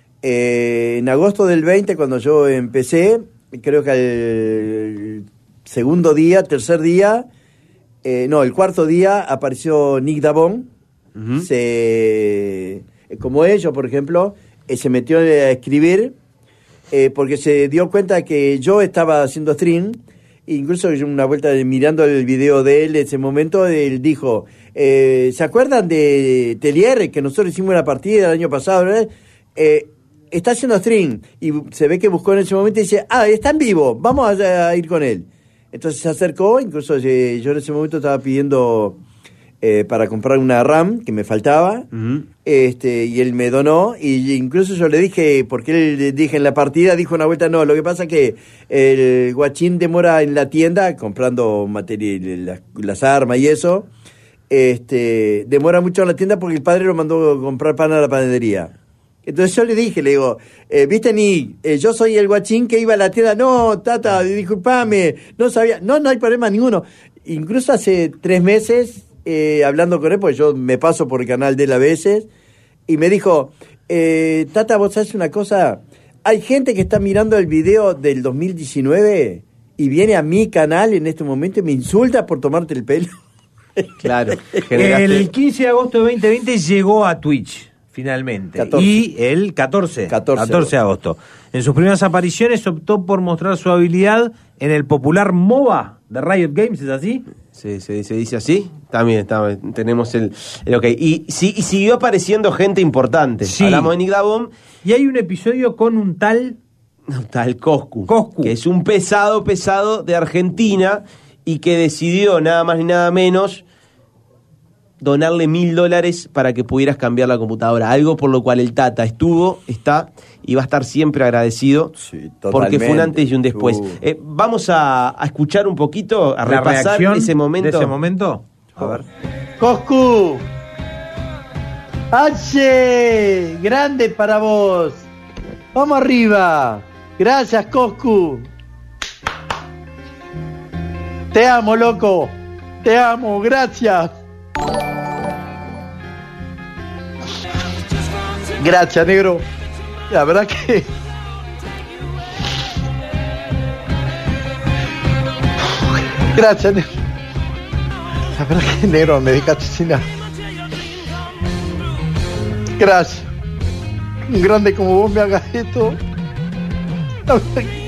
Eh, en agosto del veinte, cuando yo empecé, creo que al segundo día, tercer día, eh, no, el cuarto día apareció Nick Daboom. Ujú. Se, como ellos, por ejemplo, eh, se metió a escribir eh, porque se dio cuenta que yo estaba haciendo stream. Incluso yo una vuelta mirando el video de él en ese momento, él dijo, eh, ¿se acuerdan de Telier, que nosotros hicimos una partida el año pasado? ¿Eh? eh, está haciendo stream, y se ve que buscó en ese momento y dice, ah, está en vivo, vamos a, a ir con él. Entonces se acercó, incluso eh, yo en ese momento estaba pidiendo eh, para comprar una RAM que me faltaba, uh-huh. este y él me donó, y incluso yo le dije, porque él le dije en la partida, dijo una vuelta, no, lo que pasa es que el guachín demora en la tienda comprando material, las, las armas y eso, este demora mucho en la tienda porque el padre lo mandó a comprar pan a la panadería. Entonces yo le dije, le digo, eh, viste, ni eh, yo soy el guachín que iba a la tienda. No, tata, disculpame, no sabía. No, no hay problema ninguno. Incluso hace tres meses, eh, hablando con él, porque yo me paso por el canal de él a veces, y me dijo, eh, tata, vos sabés una cosa, hay gente que está mirando el video del dos mil diecinueve y viene a mi canal en este momento y me insulta por tomarte el pelo. Claro. Generaste... El quince de agosto de veinte veinte llegó a Twitch. Finalmente. catorce. Y el catorce, catorce, catorce de agosto. En sus primeras apariciones optó por mostrar su habilidad en el popular MOBA de Riot Games, ¿es así? Sí, se, se dice así. También está, tenemos el, el ok. Y, sí, y siguió apareciendo gente importante. Sí. Hablamos de Nick Dabón. Y hay un episodio con un tal... Un tal Coscu. Coscu. Que es un pesado, pesado de Argentina y que decidió nada más ni nada menos... donarle mil dólares para que pudieras cambiar la computadora, algo por lo cual el Tata estuvo, está y va a estar siempre agradecido, sí, porque fue un antes y un después. Uh. Eh, vamos a, a escuchar un poquito, a la repasar ese momento. De ese momento. A ver. Coscu, H, grande para vos. Vamos arriba. Gracias, Coscu. Te amo, loco. Te amo, gracias. Gracias, negro. La verdad que... Gracias, negro. La verdad que, negro, me dejaste sin nada. Gracias. Un grande como vos me hagas esto. La verdad que...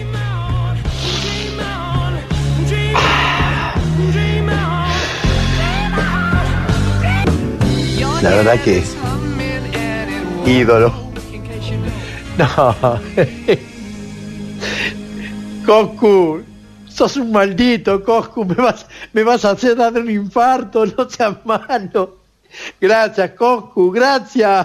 La verdad que... ídolo. No. Coscu, sos un maldito, Coscu. Me vas, me vas a hacer dar un infarto, no seas malo. Gracias, Coscu, gracias.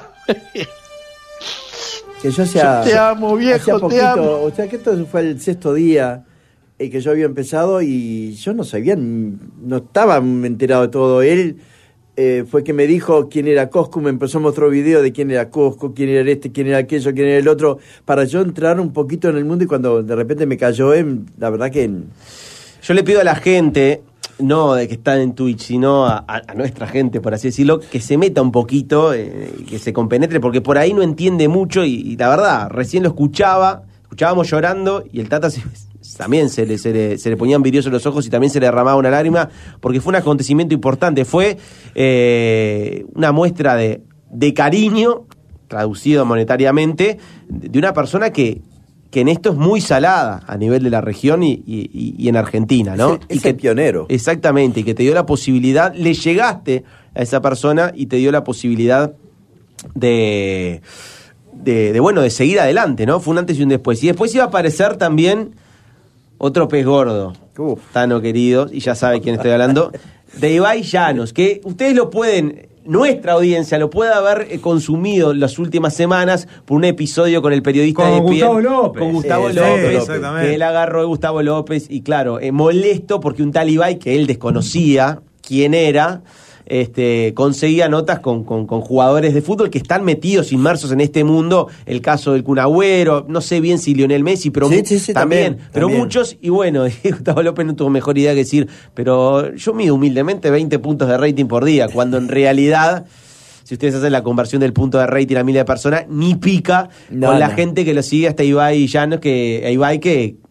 Que yo sea, yo te amo, viejo, poquito, te amo. O sea, que esto fue el sexto día eh, que yo había empezado y yo no sabía, no estaba enterado de todo. Él... Eh, fue que me dijo quién era Coscu, me empezó a mostrar video de quién era Coscu, quién era este, quién era aquello, quién era el otro, para yo entrar un poquito en el mundo, y cuando de repente me cayó, eh, la verdad que... Yo le pido a la gente, no de que están en Twitch, sino a, a, a nuestra gente, por así decirlo, que se meta un poquito, eh, que se compenetre, porque por ahí no entiende mucho, y, y la verdad, recién lo escuchaba, escuchábamos llorando, y el Tata se... también se le, se, le, se le ponían vidriosos los ojos y también se le derramaba una lágrima, porque fue un acontecimiento importante, fue eh, una muestra de, de cariño, traducido monetariamente, de una persona que, que en esto es muy salada a nivel de la región y, y, y en Argentina, ¿no? Es, es y que, el pionero. Exactamente, y que te dio la posibilidad, le llegaste a esa persona y te dio la posibilidad de, de, de bueno, de seguir adelante, ¿no? Fue un antes y un después. Y después iba a aparecer también... otro pez gordo, Uf. Tano querido, y ya sabe quién estoy hablando, de Ibai Llanos, que ustedes lo pueden, nuestra audiencia lo puede haber eh, consumido las últimas semanas por un episodio con el periodista con de Gustavo López. Con Gustavo sí, López, sí, que él agarró de Gustavo López, y claro, eh, molesto porque un tal Ibai, que él desconocía quién era, Este, conseguía notas con, con, con jugadores de fútbol que están metidos, inmersos en este mundo. El caso del Kun Agüero, no sé bien si Lionel Messi, pero sí, sí, sí, también, también, pero también. muchos. Y bueno, Gustavo López no tuvo mejor idea que decir, pero yo mido humildemente veinte puntos de rating por día, cuando en realidad, si ustedes hacen la conversión del punto de rating a miles de personas, ni pica no, con la no. gente que lo sigue hasta Ibai Llanos, que Ibai que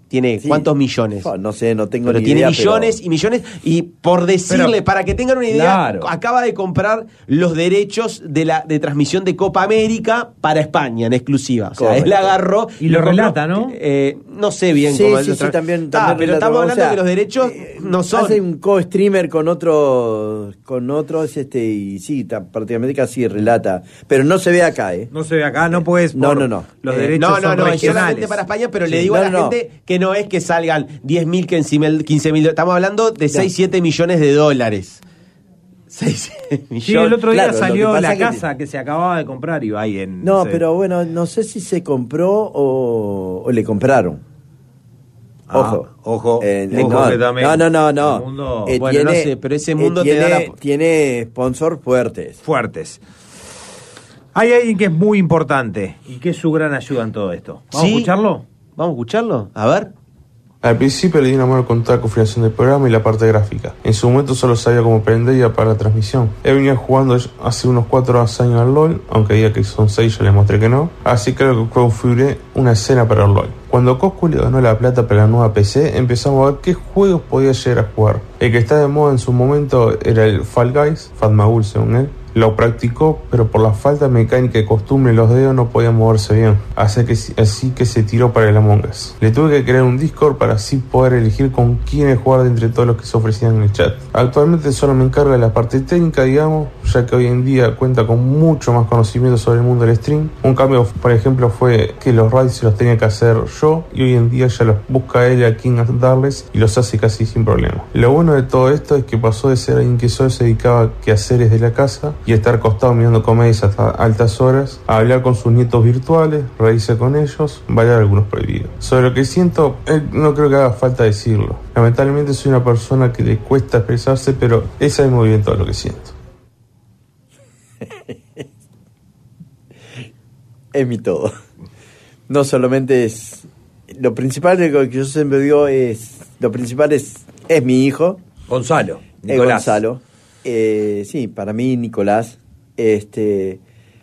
Tiene Sí. ¿cuántos millones? Oh, no sé, no tengo Pero ni tiene idea. millones pero... y millones. Y por decirle, Pero- para que tengan una idea, Claro. acaba de comprar los derechos de la de transmisión de Copa América para España en exclusiva. O sea, Correcto. él agarró Y lo compró- relata, ¿no? Eh, no sé bien Sí, cómo sí, lo sí, tra- también, Ah, también pero relata, estamos o hablando sea, que los derechos eh, no son. Hace un co-streamer con otros, con otros, este, y sí, ta- prácticamente casi relata. Pero no se ve acá, ¿eh? No se ve acá, no puedes. No, por- no, no. Los Eh, derechos no, no, son no, es regionales. solamente para España, pero le Sí. digo No, a la no, no. gente que no es que salgan diez mil, quince mil, estamos hablando de seis, siete millones de dólares. seis, siete millones. Sí, el otro día Claro, lo que salió pasa la que- casa que se acababa de comprar y va ahí en. No, sé. pero bueno, no sé si se compró o, o le compraron. Ah, Ojo. ojo, Eh, ojo no, que también no, no, no, no. el mundo- Eh, Bueno, no sé, pero ese mundo te tiene, da la- tiene sponsor fuertes. Fuertes. Hay alguien que es muy importante y que es su gran ayuda en todo esto. ¿Vamos Sí. a escucharlo? Vamos a escucharlo, a ver. Al principio le di una mano con toda la configuración del programa y la parte gráfica. En su momento solo sabía cómo prender y apagar la transmisión. He venido jugando hace unos cuatro años al LoL, aunque diga que son seis, yo les mostré que no. Así que lo que configuré una escena para el LoL. Cuando Coscu le ganó la plata para la nueva P C, empezamos a ver qué juegos podía llegar a jugar. El que está de moda en su momento era el Fall Guys, Fatmagul según él. Lo practicó, pero por la falta de mecánica y costumbre los dedos no podían moverse bien, así que, así que se tiró para el Among Us. Le tuve que crear un Discord para así poder elegir con quiénes jugar de entre todos los que se ofrecían en el chat. Actualmente solo me encargo de la parte técnica, digamos, ya que hoy en día cuenta con mucho más conocimiento sobre el mundo del stream. Un cambio, por ejemplo, fue que los raids se los tenía que hacer yo y hoy en día ya los busca él a quien darles y los hace casi sin problema. Lo bueno de todo esto es que pasó de ser alguien que solo se dedicaba a quehaceres de la casa y estar acostado mirando comedias hasta altas horas, a hablar con sus nietos virtuales, reírse con ellos, bailar algunos prohibidos. Sobre lo que siento, eh, no creo que haga falta decirlo. Lamentablemente soy una persona que le cuesta expresarse, pero él sabe muy bien todo lo que siento. Es mi todo. No solamente es... Lo principal de lo que yo siempre digo es... Lo principal es, es mi hijo. Gonzalo. Es Nicolás. Gonzalo. Eh, sí, para mí Nicolás. Este...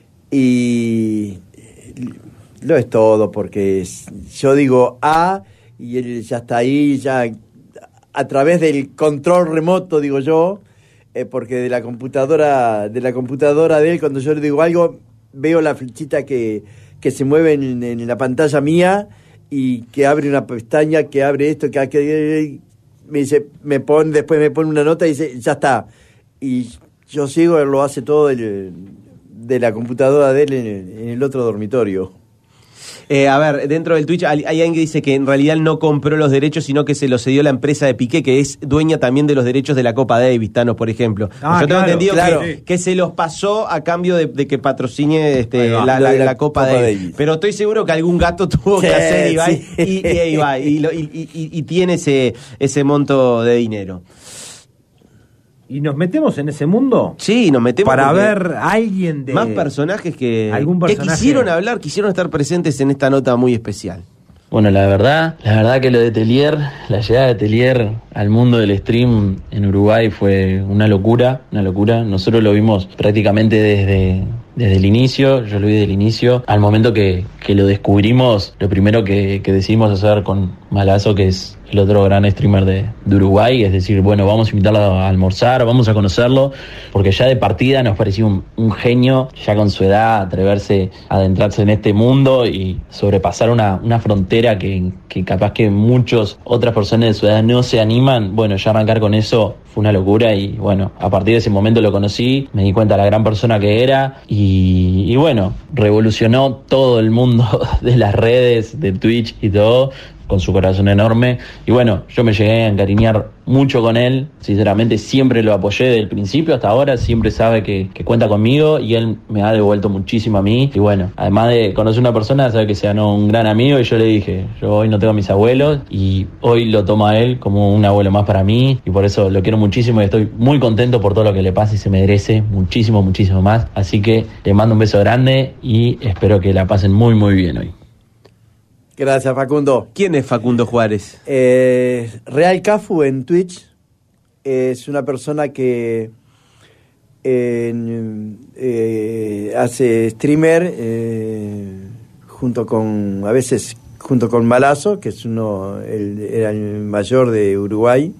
Y... Lo es todo, porque es- yo digo A y él ya está ahí, ya a través del control remoto, digo yo, eh, porque de la computadora de la computadora de él, cuando yo le digo algo, veo la flechita que, que se mueve en, en la pantalla mía y que abre una pestaña, que abre esto, que, que me dice, me pone, después me pone una nota y dice, ya está. Y yo sigo, él lo hace todo del- de la computadora de él en el, en el otro dormitorio. Eh, a ver, dentro del Twitch hay hay alguien que dice que en realidad él no compró los derechos, sino que se los cedió la empresa de Piqué, que es dueña también de los derechos de la Copa Davis, Thanos, por ejemplo. Ah, Yo tengo claro, entendido claro. que, que se los pasó a cambio de, de que patrocine este, Ahí va. la, Lo la- de la la Copa, Copa Davis. Davis. Pero estoy seguro que algún gato tuvo Sí, que hacer Ibai, sí. y, y, ahí va, y, lo- y- y- y- y tiene ese, ese monto de dinero. ¿Y nos metemos en ese mundo? Sí, nos metemos Para porque ver a alguien de... más personajes que, algún que personaje. quisieron hablar, quisieron estar presentes en esta nota muy especial. Bueno, la verdad, la verdad que lo de Telier, la llegada de Telier al mundo del stream en Uruguay fue una locura, una locura. Nosotros lo vimos prácticamente desde, desde el inicio, yo lo vi desde el inicio. Al momento que, que lo descubrimos, lo primero que, que decidimos hacer con Malazo, que es el otro gran streamer de, de Uruguay, es decir, bueno, vamos a invitarlo a almorzar, vamos a conocerlo, porque ya de partida nos pareció un, un genio, ya con su edad, atreverse a adentrarse en este mundo y sobrepasar una, una frontera que, que capaz que muchas otras personas de su edad no se animan. Bueno, ya arrancar con eso fue una locura y bueno, a partir de ese momento lo conocí, me di cuenta de la gran persona que era y, y bueno, revolucionó todo el mundo de las redes, de Twitch y todo, con su corazón enorme. Y bueno, yo me llegué a encariñar mucho con él. Sinceramente, siempre lo apoyé desde el principio hasta ahora. Siempre sabe que, que cuenta conmigo y él me ha devuelto muchísimo a mí. Y bueno, además de conocer una persona, sabe que se ganó un gran amigo. Y yo le dije, yo hoy no tengo a mis abuelos y hoy lo toma a él como un abuelo más para mí. Y por eso lo quiero muchísimo y estoy muy contento por todo lo que le pasa y se merece muchísimo, muchísimo más. Así que le mando un beso grande y espero que la pasen muy, muy bien hoy. Gracias, Facundo. ¿Quién es Facundo Juárez? Eh, Real Cafu en Twitch es una persona que en, eh, hace streamer eh, junto con, a veces junto con Malazo, que es uno, el, era el mayor de Uruguay.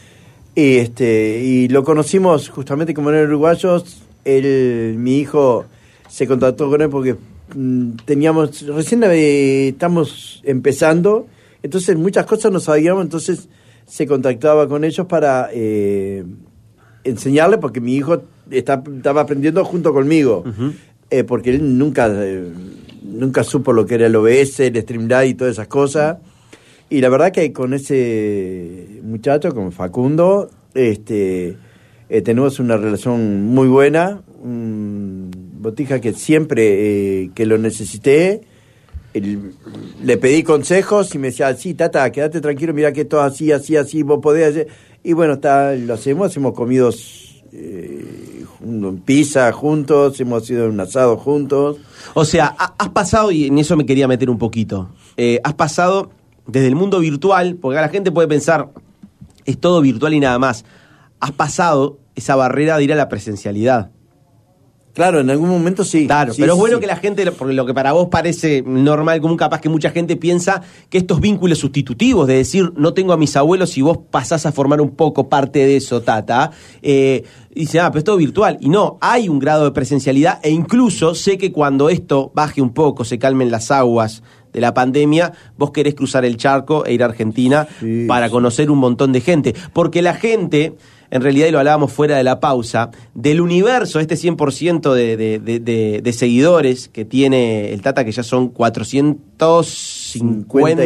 Y, este, y lo conocimos justamente como eran uruguayos. Él, mi hijo se contactó con él porque mmm, teníamos, recién eh, estamos empezando, entonces muchas cosas no sabíamos, entonces se contactaba con ellos para eh, enseñarle, porque mi hijo está, estaba aprendiendo junto conmigo, uh-huh. eh, porque él nunca, eh, nunca supo lo que era el O B S, el Streamlight y todas esas cosas. Y la verdad que con ese muchacho, con Facundo, este, eh, tenemos una relación muy buena. Un Botija que siempre eh, que lo necesité, el, le pedí consejos y me decía, sí, Tata, quédate tranquilo, mira que esto así, así, así, vos podés hacer. Y bueno, está, lo hacemos, hacemos comidos, eh, pizza juntos, hemos ido en un asado juntos. O sea, has pasado, y en eso me quería meter un poquito, eh, has pasado desde el mundo virtual, porque la gente puede pensar, es todo virtual y nada más. Has pasado esa barrera de ir a la presencialidad. Claro, en algún momento sí. Claro, sí, pero es sí, bueno sí. que la gente, porque lo que para vos parece normal, común, capaz que mucha gente piensa que estos vínculos sustitutivos, de decir, no tengo a mis abuelos y vos pasás a formar un poco parte de eso, Tata, eh, dice, ah, pero es todo virtual. Y no, hay un grado de presencialidad, e incluso sé que cuando esto baje un poco, se calmen las aguas de la pandemia, vos querés cruzar el charco e ir a Argentina sí, para conocer un montón de gente. Porque la gente, en realidad, y lo hablábamos fuera de la pausa, del universo, este cien por ciento de, de, de, de, de seguidores que tiene el Tata, que ya son cuatrocientos cincuenta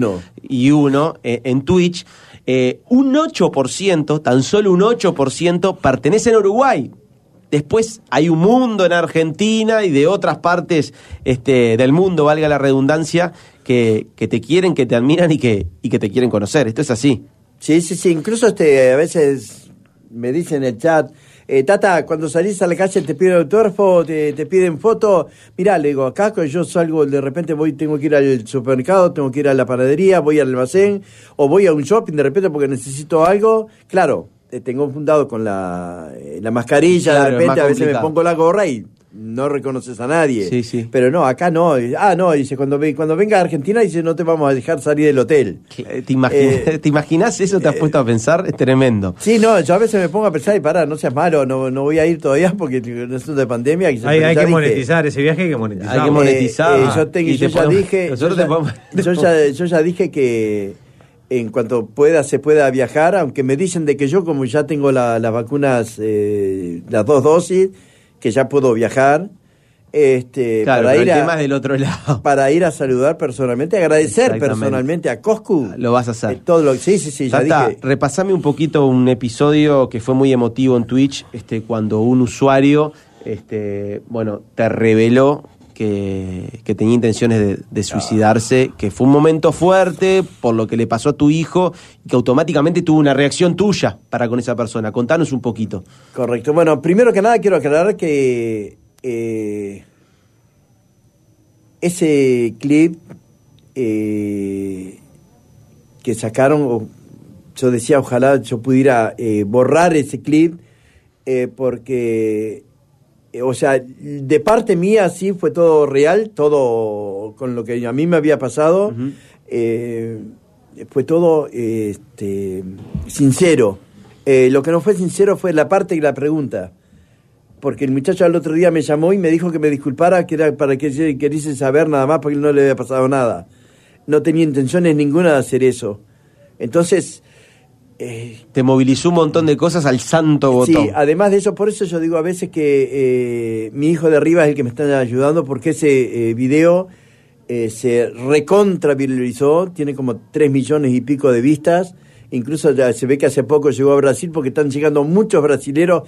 y uno eh, en Twitch, eh, un ocho por ciento, tan solo un ocho por ciento pertenecen a Uruguay. Después hay un mundo en Argentina y de otras partes este, del mundo, valga la redundancia, que, que te quieren, que te admiran y que, y que te quieren conocer. Esto es así. Sí, sí, sí. Incluso este, a veces me dicen en el chat, eh, Tata, cuando salís a la calle te piden autógrafo, te, te piden foto. Mirá, le digo, acá yo salgo, de repente voy, tengo que ir al supermercado, tengo que ir a la panadería, voy al almacén, o voy a un shopping de repente porque necesito algo. Claro, tengo fundado con la, eh, la mascarilla, claro, de repente a veces me pongo la gorra y no reconoces a nadie. Sí, sí. Pero no, acá no. Ah, no, dice, cuando, ve, cuando venga a Argentina, dice, no te vamos a dejar salir del hotel. ¿Te, imagin- eh, ¿Te imaginas eso? ¿Te has eh, puesto a pensar? Es tremendo. Sí, no, yo a veces me pongo a pensar y pará, no seas malo, no, no voy a ir todavía porque no es de pandemia. Hay, hay que monetizar, ese viaje hay que monetizar. Hay que monetizar. Eh, eh, yo, te, yo, ya dije, yo, ya, podemos... yo, ya, yo ya dije que en cuanto pueda, se pueda viajar, aunque me dicen de que yo, como ya tengo la, las vacunas, eh, las dos dosis, que ya puedo viajar, este, claro, para pero ir el a, tema es del otro lado. Para ir a saludar personalmente, agradecer personalmente a Coscu. Lo vas a hacer. Eh, todo lo, sí, sí, sí, ya Tata, dije. Repasame un poquito un episodio que fue muy emotivo en Twitch, este, cuando un usuario, este, bueno, te reveló Que, que tenía intenciones de, de suicidarse, ah. que fue un momento fuerte por lo que le pasó a tu hijo y que automáticamente tuvo una reacción tuya para con esa persona. Contanos un poquito. Correcto. Bueno, primero que nada quiero aclarar que eh, ese clip eh, que sacaron, yo decía, ojalá yo pudiera eh, borrar ese clip eh, porque... O sea, de parte mía sí fue todo real, todo con lo que a mí me había pasado, uh-huh. eh, fue todo este, sincero. Eh, lo que no fue sincero fue la parte y la pregunta, porque el muchacho al otro día me llamó y me dijo que me disculpara, que era para que queriese saber nada más porque no le había pasado nada. No tenía intenciones ninguna de hacer eso. Entonces... Eh, te movilizó un montón de cosas al santo botón. Sí, además de eso, por eso yo digo a veces que eh, mi hijo de arriba es el que me está ayudando, porque ese eh, video eh, se recontra viralizó, tiene como tres millones y pico de vistas, incluso ya se ve que hace poco llegó a Brasil porque están llegando muchos brasileros,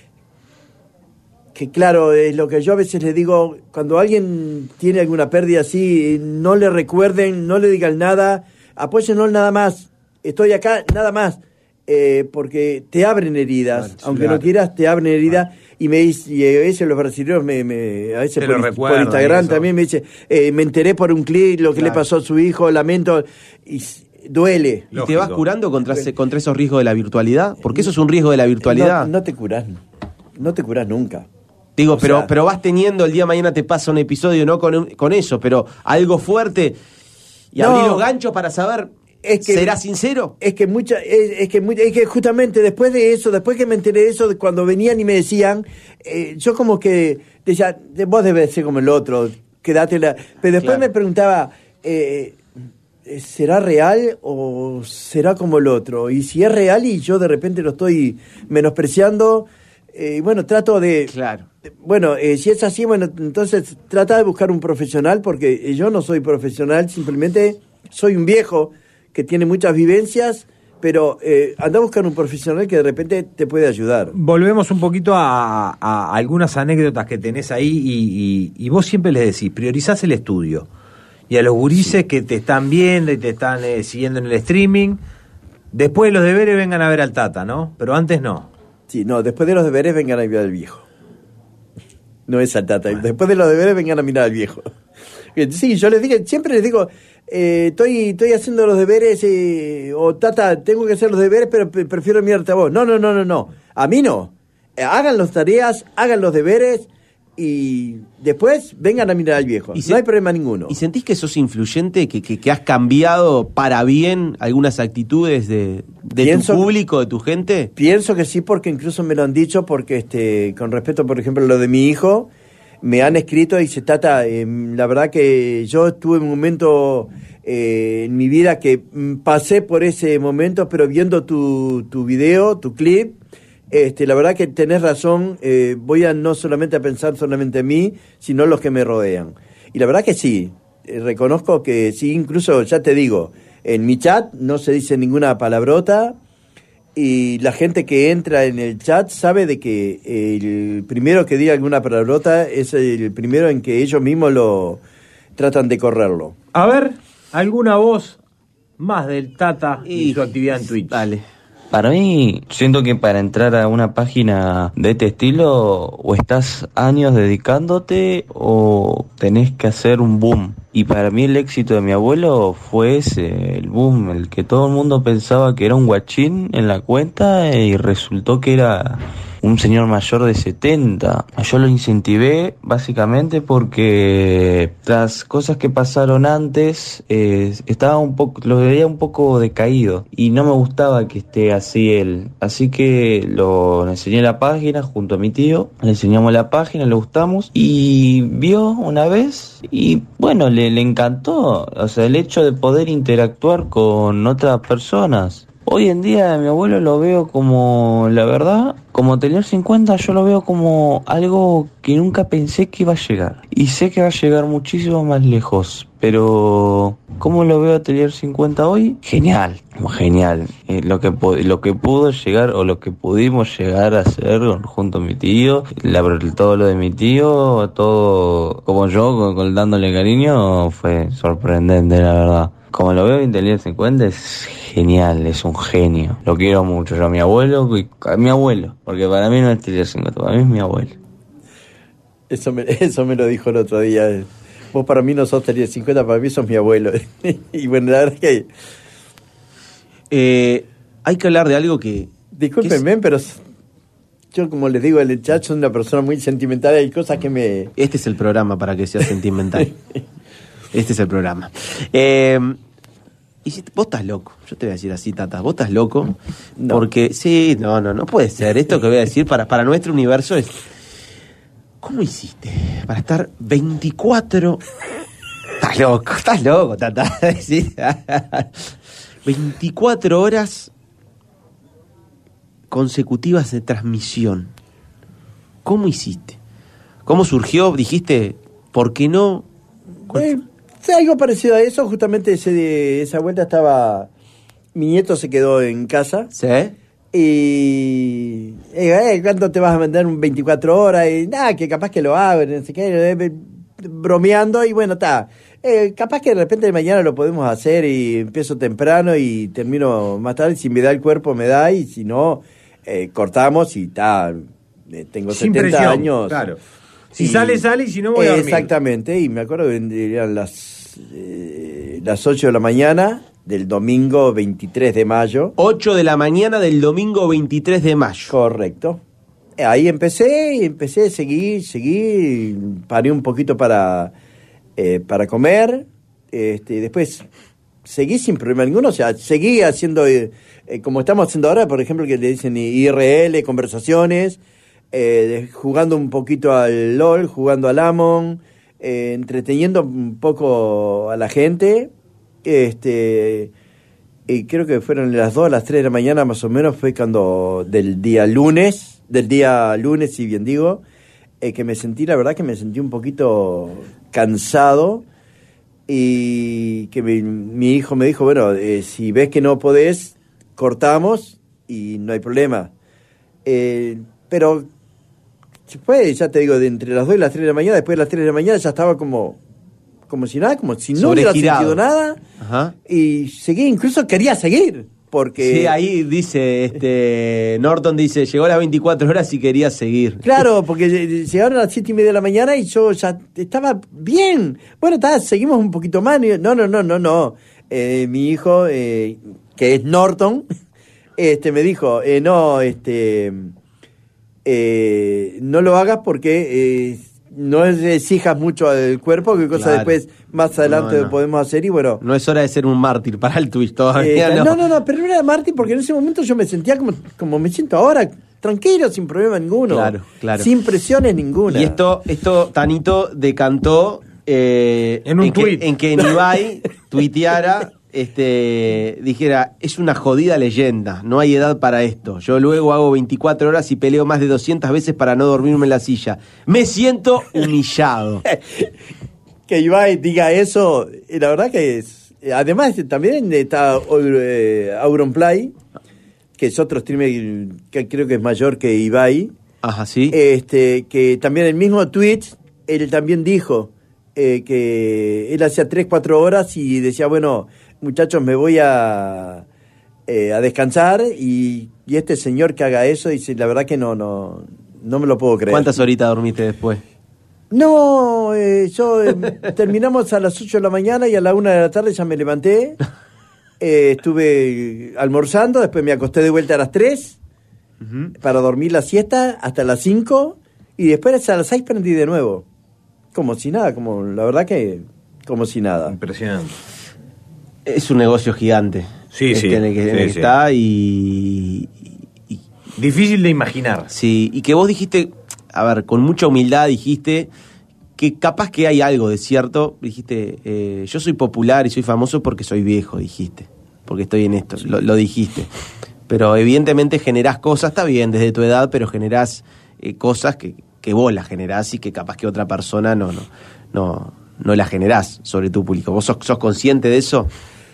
que claro, es lo que yo a veces le digo, cuando alguien tiene alguna pérdida así, no le recuerden, no le digan nada, apóyenlo nada más. Estoy acá, nada más, eh, porque te abren heridas, claro, aunque claro. no quieras, te abren heridas, claro. y me dice, y a veces los brasileños, me, me, a veces por, por Instagram también me dice, eh, me enteré por un clip lo que claro. le pasó a su hijo, lamento, y duele. ¿Y te vas curando contra, contra esos riesgos de la virtualidad? Porque eso es un riesgo de la virtualidad. No, no te curás, no te curás nunca. Digo, o pero, sea, pero vas teniendo, el día de mañana te pasa un episodio, no con, con eso, pero algo fuerte... y no, abrí los ganchos para saber, es que, ¿será sincero? Es que mucha, es, es que muy, es que justamente después de eso, después que me enteré de eso, cuando venían y me decían, eh, yo como que decía, vos debes ser como el otro, quédate la... Pero después claro. me preguntaba, eh, ¿será real o será como el otro? Y si es real y yo de repente lo estoy menospreciando, eh, bueno, trato de... Claro. Bueno, eh, si es así, bueno, entonces trata de buscar un profesional, porque yo no soy profesional, simplemente soy un viejo que tiene muchas vivencias, pero eh, anda a buscar un profesional que de repente te puede ayudar. Volvemos un poquito a, a, a algunas anécdotas que tenés ahí y, y, y vos siempre les decís, priorizás el estudio. Y a los gurises sí. que te están viendo y te están eh, siguiendo en el streaming, después de los deberes vengan a ver al Tata, ¿no? Pero antes no. Sí, no, después de los deberes vengan a ver al viejo. No es al Tata, bueno. Después de los deberes vengan a mirar al viejo. Sí, yo les digo, siempre les digo, eh, estoy estoy haciendo los deberes, eh, o Tata, tengo que hacer los deberes, pero pre- prefiero mirarte a vos. No, no, no, no, no, a mí no. Eh, hagan las tareas, hagan los deberes, y después vengan a mirar al viejo. ¿Y no se, hay problema ninguno. ¿Y sentís que sos influyente, que, que, que has cambiado para bien algunas actitudes de, de pienso, tu público, de tu gente? Pienso que sí, porque incluso me lo han dicho, porque este con respecto, por ejemplo, lo de mi hijo, me han escrito y se trata, eh, la verdad que yo estuve en un momento eh, en mi vida que mm, pasé por ese momento, pero viendo tu, tu video, tu clip, Este, la verdad que tenés razón, eh, voy a no solamente a pensar solamente en mí, sino en los que me rodean. Y la verdad que sí, eh, reconozco que sí, incluso ya te digo, en mi chat no se dice ninguna palabrota y la gente que entra en el chat sabe de que el primero que diga alguna palabrota es el primero en que ellos mismos lo tratan de correrlo. A ver, ¿alguna voz más del Tata y, y su actividad en Twitch? Dale. Para mí, siento que para entrar a una página de este estilo, o estás años dedicándote o tenés que hacer un boom. Y para mí el éxito de mi abuelo fue ese, el boom, el que todo el mundo pensaba que era un guachín en la cuenta y resultó que era un señor mayor de setenta. Yo lo incentivé básicamente porque las cosas que pasaron antes eh, estaba un poco, lo veía un poco decaído y no me gustaba que esté así él. Así que lo le enseñé la página junto a mi tío, le enseñamos la página, le gustamos y vio una vez y bueno, le, le encantó. O sea, el hecho de poder interactuar con otras personas. Hoy en día mi abuelo lo veo como, la verdad, como tener cincuenta, yo lo veo como algo que nunca pensé que iba a llegar. Y sé que va a llegar muchísimo más lejos, pero ¿cómo lo veo a tener cincuenta hoy? Genial, genial. Eh, lo que lo que pudo llegar o lo que pudimos llegar a hacer junto a mi tío, la, todo lo de mi tío, todo como yo, con, con, dándole cariño, fue sorprendente, la verdad. Como lo veo, Interior cincuenta es genial, es un genio. Lo quiero mucho, yo a mi abuelo, a mi abuelo, porque para mí no es Interior cincuenta, para mí es mi abuelo. Eso me, eso me lo dijo el otro día. Vos para mí no sos Interior cincuenta, para mí sos mi abuelo. Y bueno, la verdad es que... Eh, hay que hablar de algo que... Discúlpenme, es... pero... Yo, como les digo, el chat soy una persona muy sentimental, hay cosas que me... Este es el programa para que seas sentimental. Este es el programa. Eh... Y si vos estás loco, yo te voy a decir así, Tata, vos estás loco, no. Porque, sí, no, no, no puede ser, esto que voy a decir para, para nuestro universo es, ¿cómo hiciste para estar veinticuatro, estás loco, estás loco, Tata, ¿sí? veinticuatro horas consecutivas de transmisión? ¿Cómo hiciste? ¿Cómo surgió? Dijiste, ¿por qué no? Eh, algo parecido a eso, justamente ese, esa vuelta estaba, mi nieto se quedó en casa. ¿Sí? Y, eh, ¿cuánto te vas a vender? veinticuatro horas, y nada, que capaz que lo hago, no sé qué, eh, bromeando, y bueno, está. Eh, capaz que de repente mañana lo podemos hacer y empiezo temprano y termino más tarde, si me da el cuerpo me da, y si no, eh, cortamos y está, eh, tengo sin setenta presión, años. Claro. Si y, sale, sale, y si no voy a dormir. Exactamente, y me acuerdo que eran las, eh, las ocho de la mañana del domingo veintitrés de mayo. ocho de la mañana del domingo veintitrés de mayo. Correcto. Ahí empecé, empecé, seguí, seguí, paré un poquito para, eh, para comer, Este, después seguí sin problema ninguno, o sea, seguí haciendo, eh, eh, como estamos haciendo ahora, por ejemplo, que le dicen I R L, conversaciones, eh, jugando un poquito al LOL, jugando al Amon, eh, entreteniendo un poco a la gente, este, y creo que fueron las dos, las tres de la mañana más o menos, fue cuando del día lunes, del día lunes, si bien digo, eh, que me sentí, la verdad que me sentí un poquito cansado, y que mi, mi hijo me dijo, bueno, eh, si ves que no podés, cortamos y no hay problema. Eh, pero después, ya te digo, de entre las dos y las tres de la mañana, después de las tres de la mañana ya estaba como, como si nada, como si no hubiera sentido nada. Ajá. Y seguí, incluso quería seguir. Porque... Sí, ahí dice, este Norton dice, llegó a las veinticuatro horas y quería seguir. Claro, porque llegaron a las siete y media de la mañana y yo ya estaba bien. Bueno, está, seguimos un poquito más. No, no, no, no, no. Eh, mi hijo, eh, que es Norton, este me dijo, eh, no, este, eh, no lo hagas porque... Eh, no exijas mucho al cuerpo, que cosas claro. después más adelante no, no. podemos hacer y bueno... No es hora de ser un mártir para el Twitch todavía, eh, no. no, no, no, pero no era mártir porque en ese momento yo me sentía como, como me siento ahora, tranquilo, sin problema ninguno. Claro, claro. Sin presiones ninguna. Y esto, esto Tanito decantó eh, en un en tuit. Que, en que Ibai tuiteara... Este, dijera, es una jodida leyenda, no hay edad para esto. Yo luego hago veinticuatro horas y peleo más de doscientas veces para no dormirme en la silla. Me siento humillado. Que Ibai diga eso, la verdad que es... Además, también está eh, Auronplay, que es otro streamer que creo que es mayor que Ibai. Ajá, sí. Este, que también el mismo tweet, él también dijo eh, que él hacía tres, cuatro horas y decía, bueno... muchachos, me voy a, eh, a descansar y, y este señor que haga eso, dice, la verdad que no, no, no me lo puedo creer. ¿Cuántas horitas dormiste después? No, eh, yo eh, terminamos a las ocho de la mañana y a la una de la tarde ya me levanté, eh, estuve almorzando, después me acosté de vuelta a las tres uh-huh. para dormir la siesta hasta las cinco y después a las seis prendí de nuevo, como si nada, como la verdad que como si nada. Impresionante. Es un negocio gigante. Sí, sí. En el que, sí, en el que sí. está y, y, y... Difícil de imaginar. Sí, y que vos dijiste, a ver, con mucha humildad dijiste que capaz que hay algo de cierto. Dijiste, eh, yo soy popular y soy famoso porque soy viejo, dijiste. Porque estoy en esto, sí. lo, lo dijiste. Pero evidentemente generás cosas, está bien, desde tu edad, pero generás eh, cosas que, que vos las generás y que capaz que otra persona no, no, no, no las generás sobre tu público. ¿Vos sos, sos consciente de eso?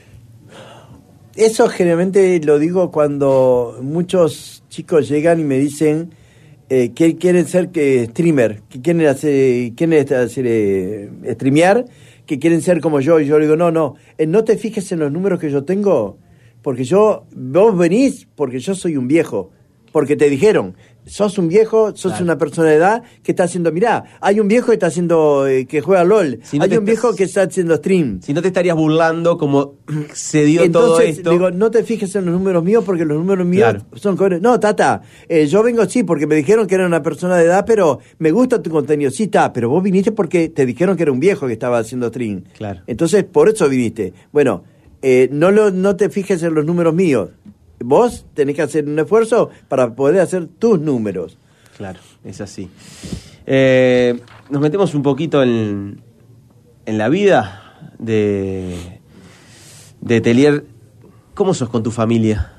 Eso generalmente lo digo cuando muchos chicos llegan y me dicen eh, que quieren ser que streamer, que quieren hacer, quieren hacer eh, streamear, que quieren ser como yo. Y yo le digo, no, no, eh, no te fijes en los números que yo tengo, porque yo, vos venís porque yo soy un viejo, porque te dijeron, sos un viejo, sos claro. una persona de edad que está haciendo, mirá, hay un viejo que está haciendo, eh, que juega LOL, si no hay un estás, viejo que está haciendo stream. Si no te estarías burlando como se dio Entonces, todo esto. Digo, no te fijes en los números míos porque los números míos claro. son... No, Tata, eh, yo vengo sí porque me dijeron que era una persona de edad, pero me gusta tu contenido. Sí, está, pero vos viniste porque te dijeron que era un viejo que estaba haciendo stream. Claro. Entonces, por eso viniste. Bueno, eh, no, lo, no te fijes en los números míos. Vos tenés que hacer un esfuerzo para poder hacer tus números. Claro, es así. Eh, nos metemos un poquito en, en la vida de, de Telier. ¿Cómo sos con tu familia?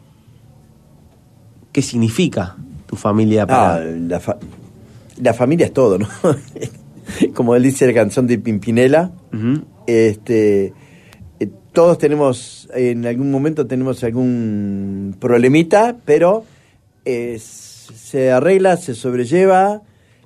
¿Qué significa tu familia para...? Ah, la, fa- la familia es todo, ¿no? Como él dice la canción de Pimpinela, uh-huh. este... Todos tenemos, en algún momento tenemos algún problemita, pero eh, se arregla, se sobrelleva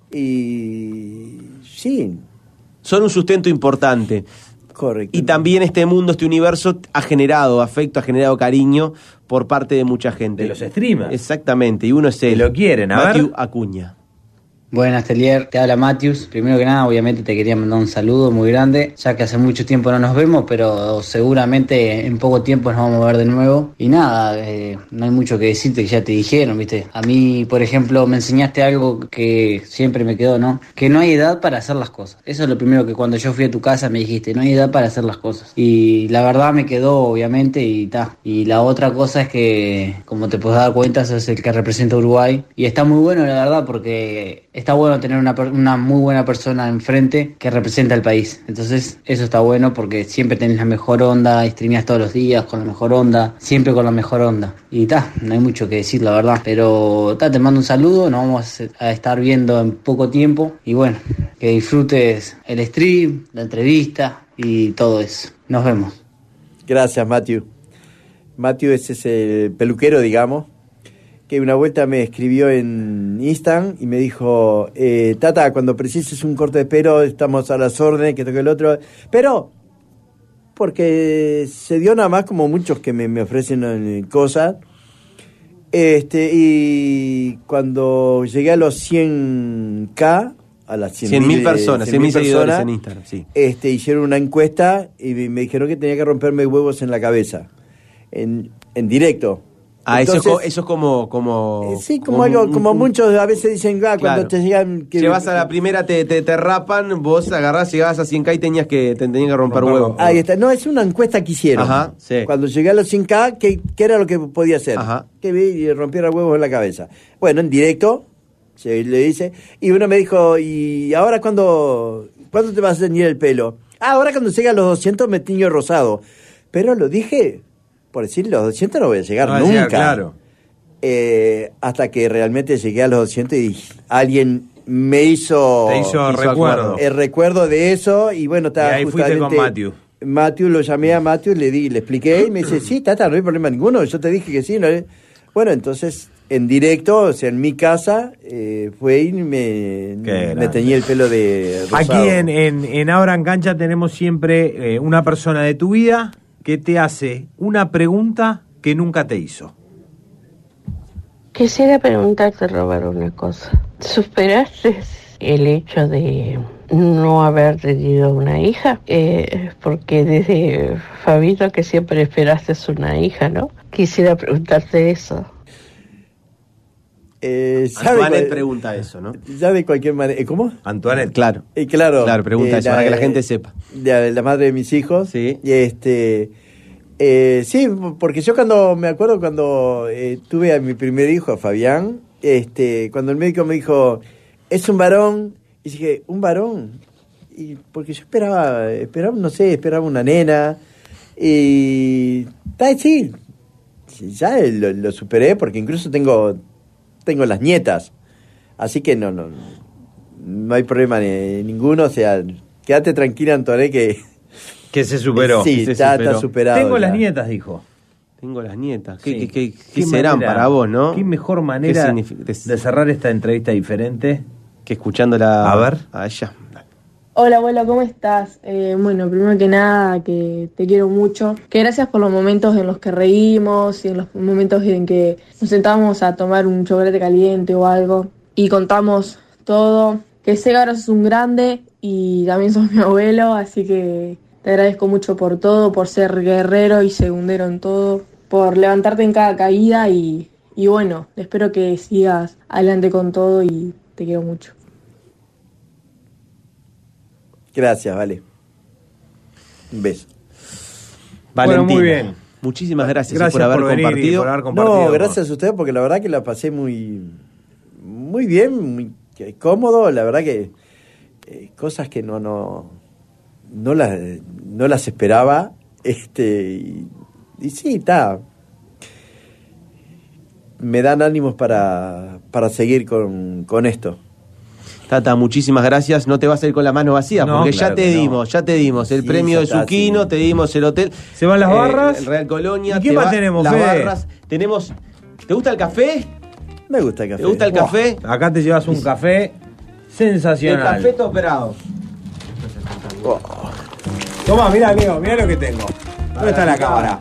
y sí. Son un sustento importante. Correcto. Y también este mundo, este universo ha generado afecto, ha generado cariño por parte de mucha gente. De los streamers. Exactamente, y uno es él. Que lo quieren, a Matthew ver. Acuña. Buenas, Telier, te habla Matius. Primero que nada, obviamente te quería mandar un saludo muy grande, ya que hace mucho tiempo no nos vemos, pero seguramente en poco tiempo nos vamos a ver de nuevo. Y nada, eh, no hay mucho que decirte, que ya te dijeron, ¿viste? A mí, por ejemplo, me enseñaste algo que siempre me quedó, ¿no? Que no hay edad para hacer las cosas. Eso es lo primero que cuando yo fui a tu casa me dijiste, no hay edad para hacer las cosas. Y la verdad me quedó, obviamente, y ta. Y la otra cosa es que, como te puedes dar cuenta, sos el que representa a Uruguay. Y está muy bueno, la verdad, porque está bueno tener una, una muy buena persona enfrente que representa al país. Entonces eso está bueno porque siempre tenés la mejor onda, streameás todos los días con la mejor onda, siempre con la mejor onda. Y ta, no hay mucho que decir, la verdad. Pero ta, te mando un saludo, nos vamos a estar viendo en poco tiempo. Y bueno, que disfrutes el stream, la entrevista y todo eso. Nos vemos. Gracias, Matthew. Matthew ese es el peluquero, digamos, que una vuelta me escribió en Instagram y me dijo, eh, Tata, cuando precises un corte de pelo, estamos a las órdenes, que toque el otro. Pero, porque se dio nada más como muchos que me, me ofrecen cosas. Este, y cuando llegué a los cien K, a las cien mil personas, cien mil seguidores en Instagram, sí. Este, hicieron una encuesta y me dijeron que tenía que romperme huevos en la cabeza, en, en directo. Ah, Entonces, eso, es, eso es como... como eh, sí, como, como algo, como un, muchos a veces dicen, ah, cuando claro. te llegan... Que, Llevas a la primera, te, te, te rapan, vos agarrás, llegabas a cien K y tenías que, te tenías que romper huevos. Ahí está, no, es una encuesta que hicieron. Ajá, sí. Cuando llegué a los cien K, ¿qué, qué era lo que podía hacer? Ajá. Que vi y rompiera huevos en la cabeza. Bueno, en directo, se le dice, y uno me dijo, ¿y ahora cuándo, cuándo te vas a teñir el pelo? Ah, ahora cuando llegue a los doscientos me tiño rosado. Pero lo dije, por decir, los doscientos no voy a llegar no nunca. Llegar, claro. Eh, hasta que realmente llegué a los doscientos y alguien me hizo, Te hizo, hizo recuerdo. el recuerdo de eso y bueno, estaba y ahí fuiste con Matthew. Matthew, lo llamé a Matthew, le di, le expliqué y me dice, sí, Tata, no hay problema ninguno, yo te dije que sí. ¿No? Bueno, entonces, en directo, o sea, en mi casa, eh, fue y me, me teñí el pelo de rosado. Aquí en, en, en Ahora en Cancha tenemos siempre eh, una persona de tu vida que te hace una pregunta que nunca te hizo. Quisiera preguntarte, Roberto, una cosa. ¿Superaste el hecho de no haber tenido una hija? Eh, porque desde Fabito que siempre esperaste una hija, ¿no? Quisiera preguntarte eso. Eh, Antoinette cual, pregunta eso, ¿no? Ya de cualquier manera. ¿Cómo? Antoinette, claro. Eh, claro. Claro, pregunta eh, eso, la, para que la gente sepa. La, la madre de mis hijos. Sí. Y este... Eh, sí, porque yo cuando me acuerdo cuando eh, tuve a mi primer hijo, a Fabián, este, cuando el médico me dijo, es un varón, y dije, ¿un varón? Y porque yo esperaba, esperaba, no sé, esperaba una nena, y sí, ya lo, lo superé, porque incluso tengo, tengo las nietas, así que no, no, no hay problema ni, ninguno, o sea, quédate tranquila, Antoine, que... Que se superó. Sí, se ya superó. Está superado. Tengo ya. las nietas, dijo. Tengo las nietas. ¿Qué, sí. qué, qué, ¿Qué, qué serán manera, para vos, no? ¿Qué mejor manera ¿Qué de cerrar esta entrevista diferente? Que escuchándola a, ver. a ella. Hola, abuela, ¿cómo estás? Eh, bueno, primero que nada, que te quiero mucho. Que gracias por los momentos en los que reímos y en los momentos en que nos sentamos a tomar un chocolate caliente o algo y contamos todo. Que sé que ahora sos un grande y también sos mi abuelo, así que... Te agradezco mucho por todo, por ser guerrero y segundero en todo, por levantarte en cada caída y, y bueno, espero que sigas adelante con todo y te quiero mucho. Gracias, vale. Un beso. Valentina, bueno, muy bien. Muchísimas gracias, gracias por, haber por compartido. Por haber compartido. No, gracias a ustedes porque la verdad que la pasé muy, muy bien, muy cómodo, la verdad que eh, cosas que no, no... No las, no las esperaba, este y, y sí, está. Me dan ánimos para, para seguir con, con esto. Tata, muchísimas gracias. No te vas a ir con la mano vacía, no, porque claro ya te dimos, no. ya te dimos el sí, premio de Zucchino, sí. te dimos el hotel. Se van las barras. Eh, el Real Colonia. ¿Y qué más va, tenemos, Las Fede? barras. Tenemos. ¿Te gusta el café? Me gusta el café. ¿Te gusta el Wow. café? Acá te llevas un café sensacional. El café toperado. Oh. Tomá, mirá, Leo, mirá lo que tengo. ¿Dónde está la cámara?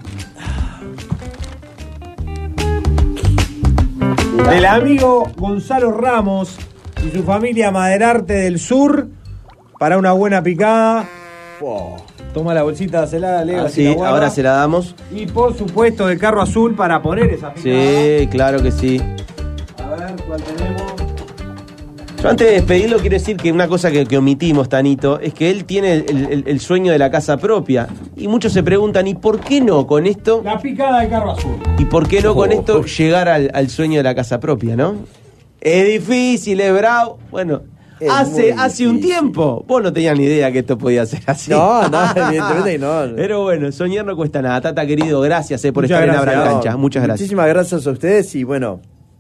Del amigo Gonzalo Ramos, y su familia Maderarte del Sur para una buena picada. Oh, toma la bolsita, dásela, Leo. Ah, sí, ahora se la damos. Y por supuesto de Carro Azul para poner esa picada. Sí, claro que sí. A ver, ¿cuál tenemos? Yo antes de despedirlo quiero decir que una cosa que, que omitimos, Tanito, es que él tiene el, el, el sueño de la casa propia. Y muchos se preguntan, ¿y por qué no con esto? La picada de Carro Azul. ¿Y por qué no oh. con esto llegar al, al sueño de la casa propia, no? Es difícil, es bravo. Bueno, es hace, hace un tiempo vos no tenías ni idea que esto podía ser así. No, no, evidentemente no. Pero bueno, soñar no cuesta nada. Tata, querido, gracias eh, por Muchas estar gracias, en Abran no. Cancha. Muchas gracias. Muchísimas gracias a ustedes y bueno...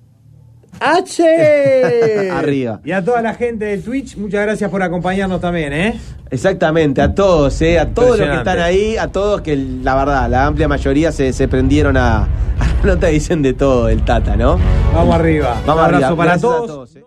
¡H! Arriba. Y a toda la gente de Twitch, muchas gracias por acompañarnos también, ¿eh? Exactamente, a todos, ¿eh? A todos los que están ahí, a todos que la verdad, la amplia mayoría se, se prendieron a, a la nota, dicen de todo el Tata, ¿no? Vamos arriba. Vamos Un abrazo arriba. para Gracias todos. A todos ¿eh?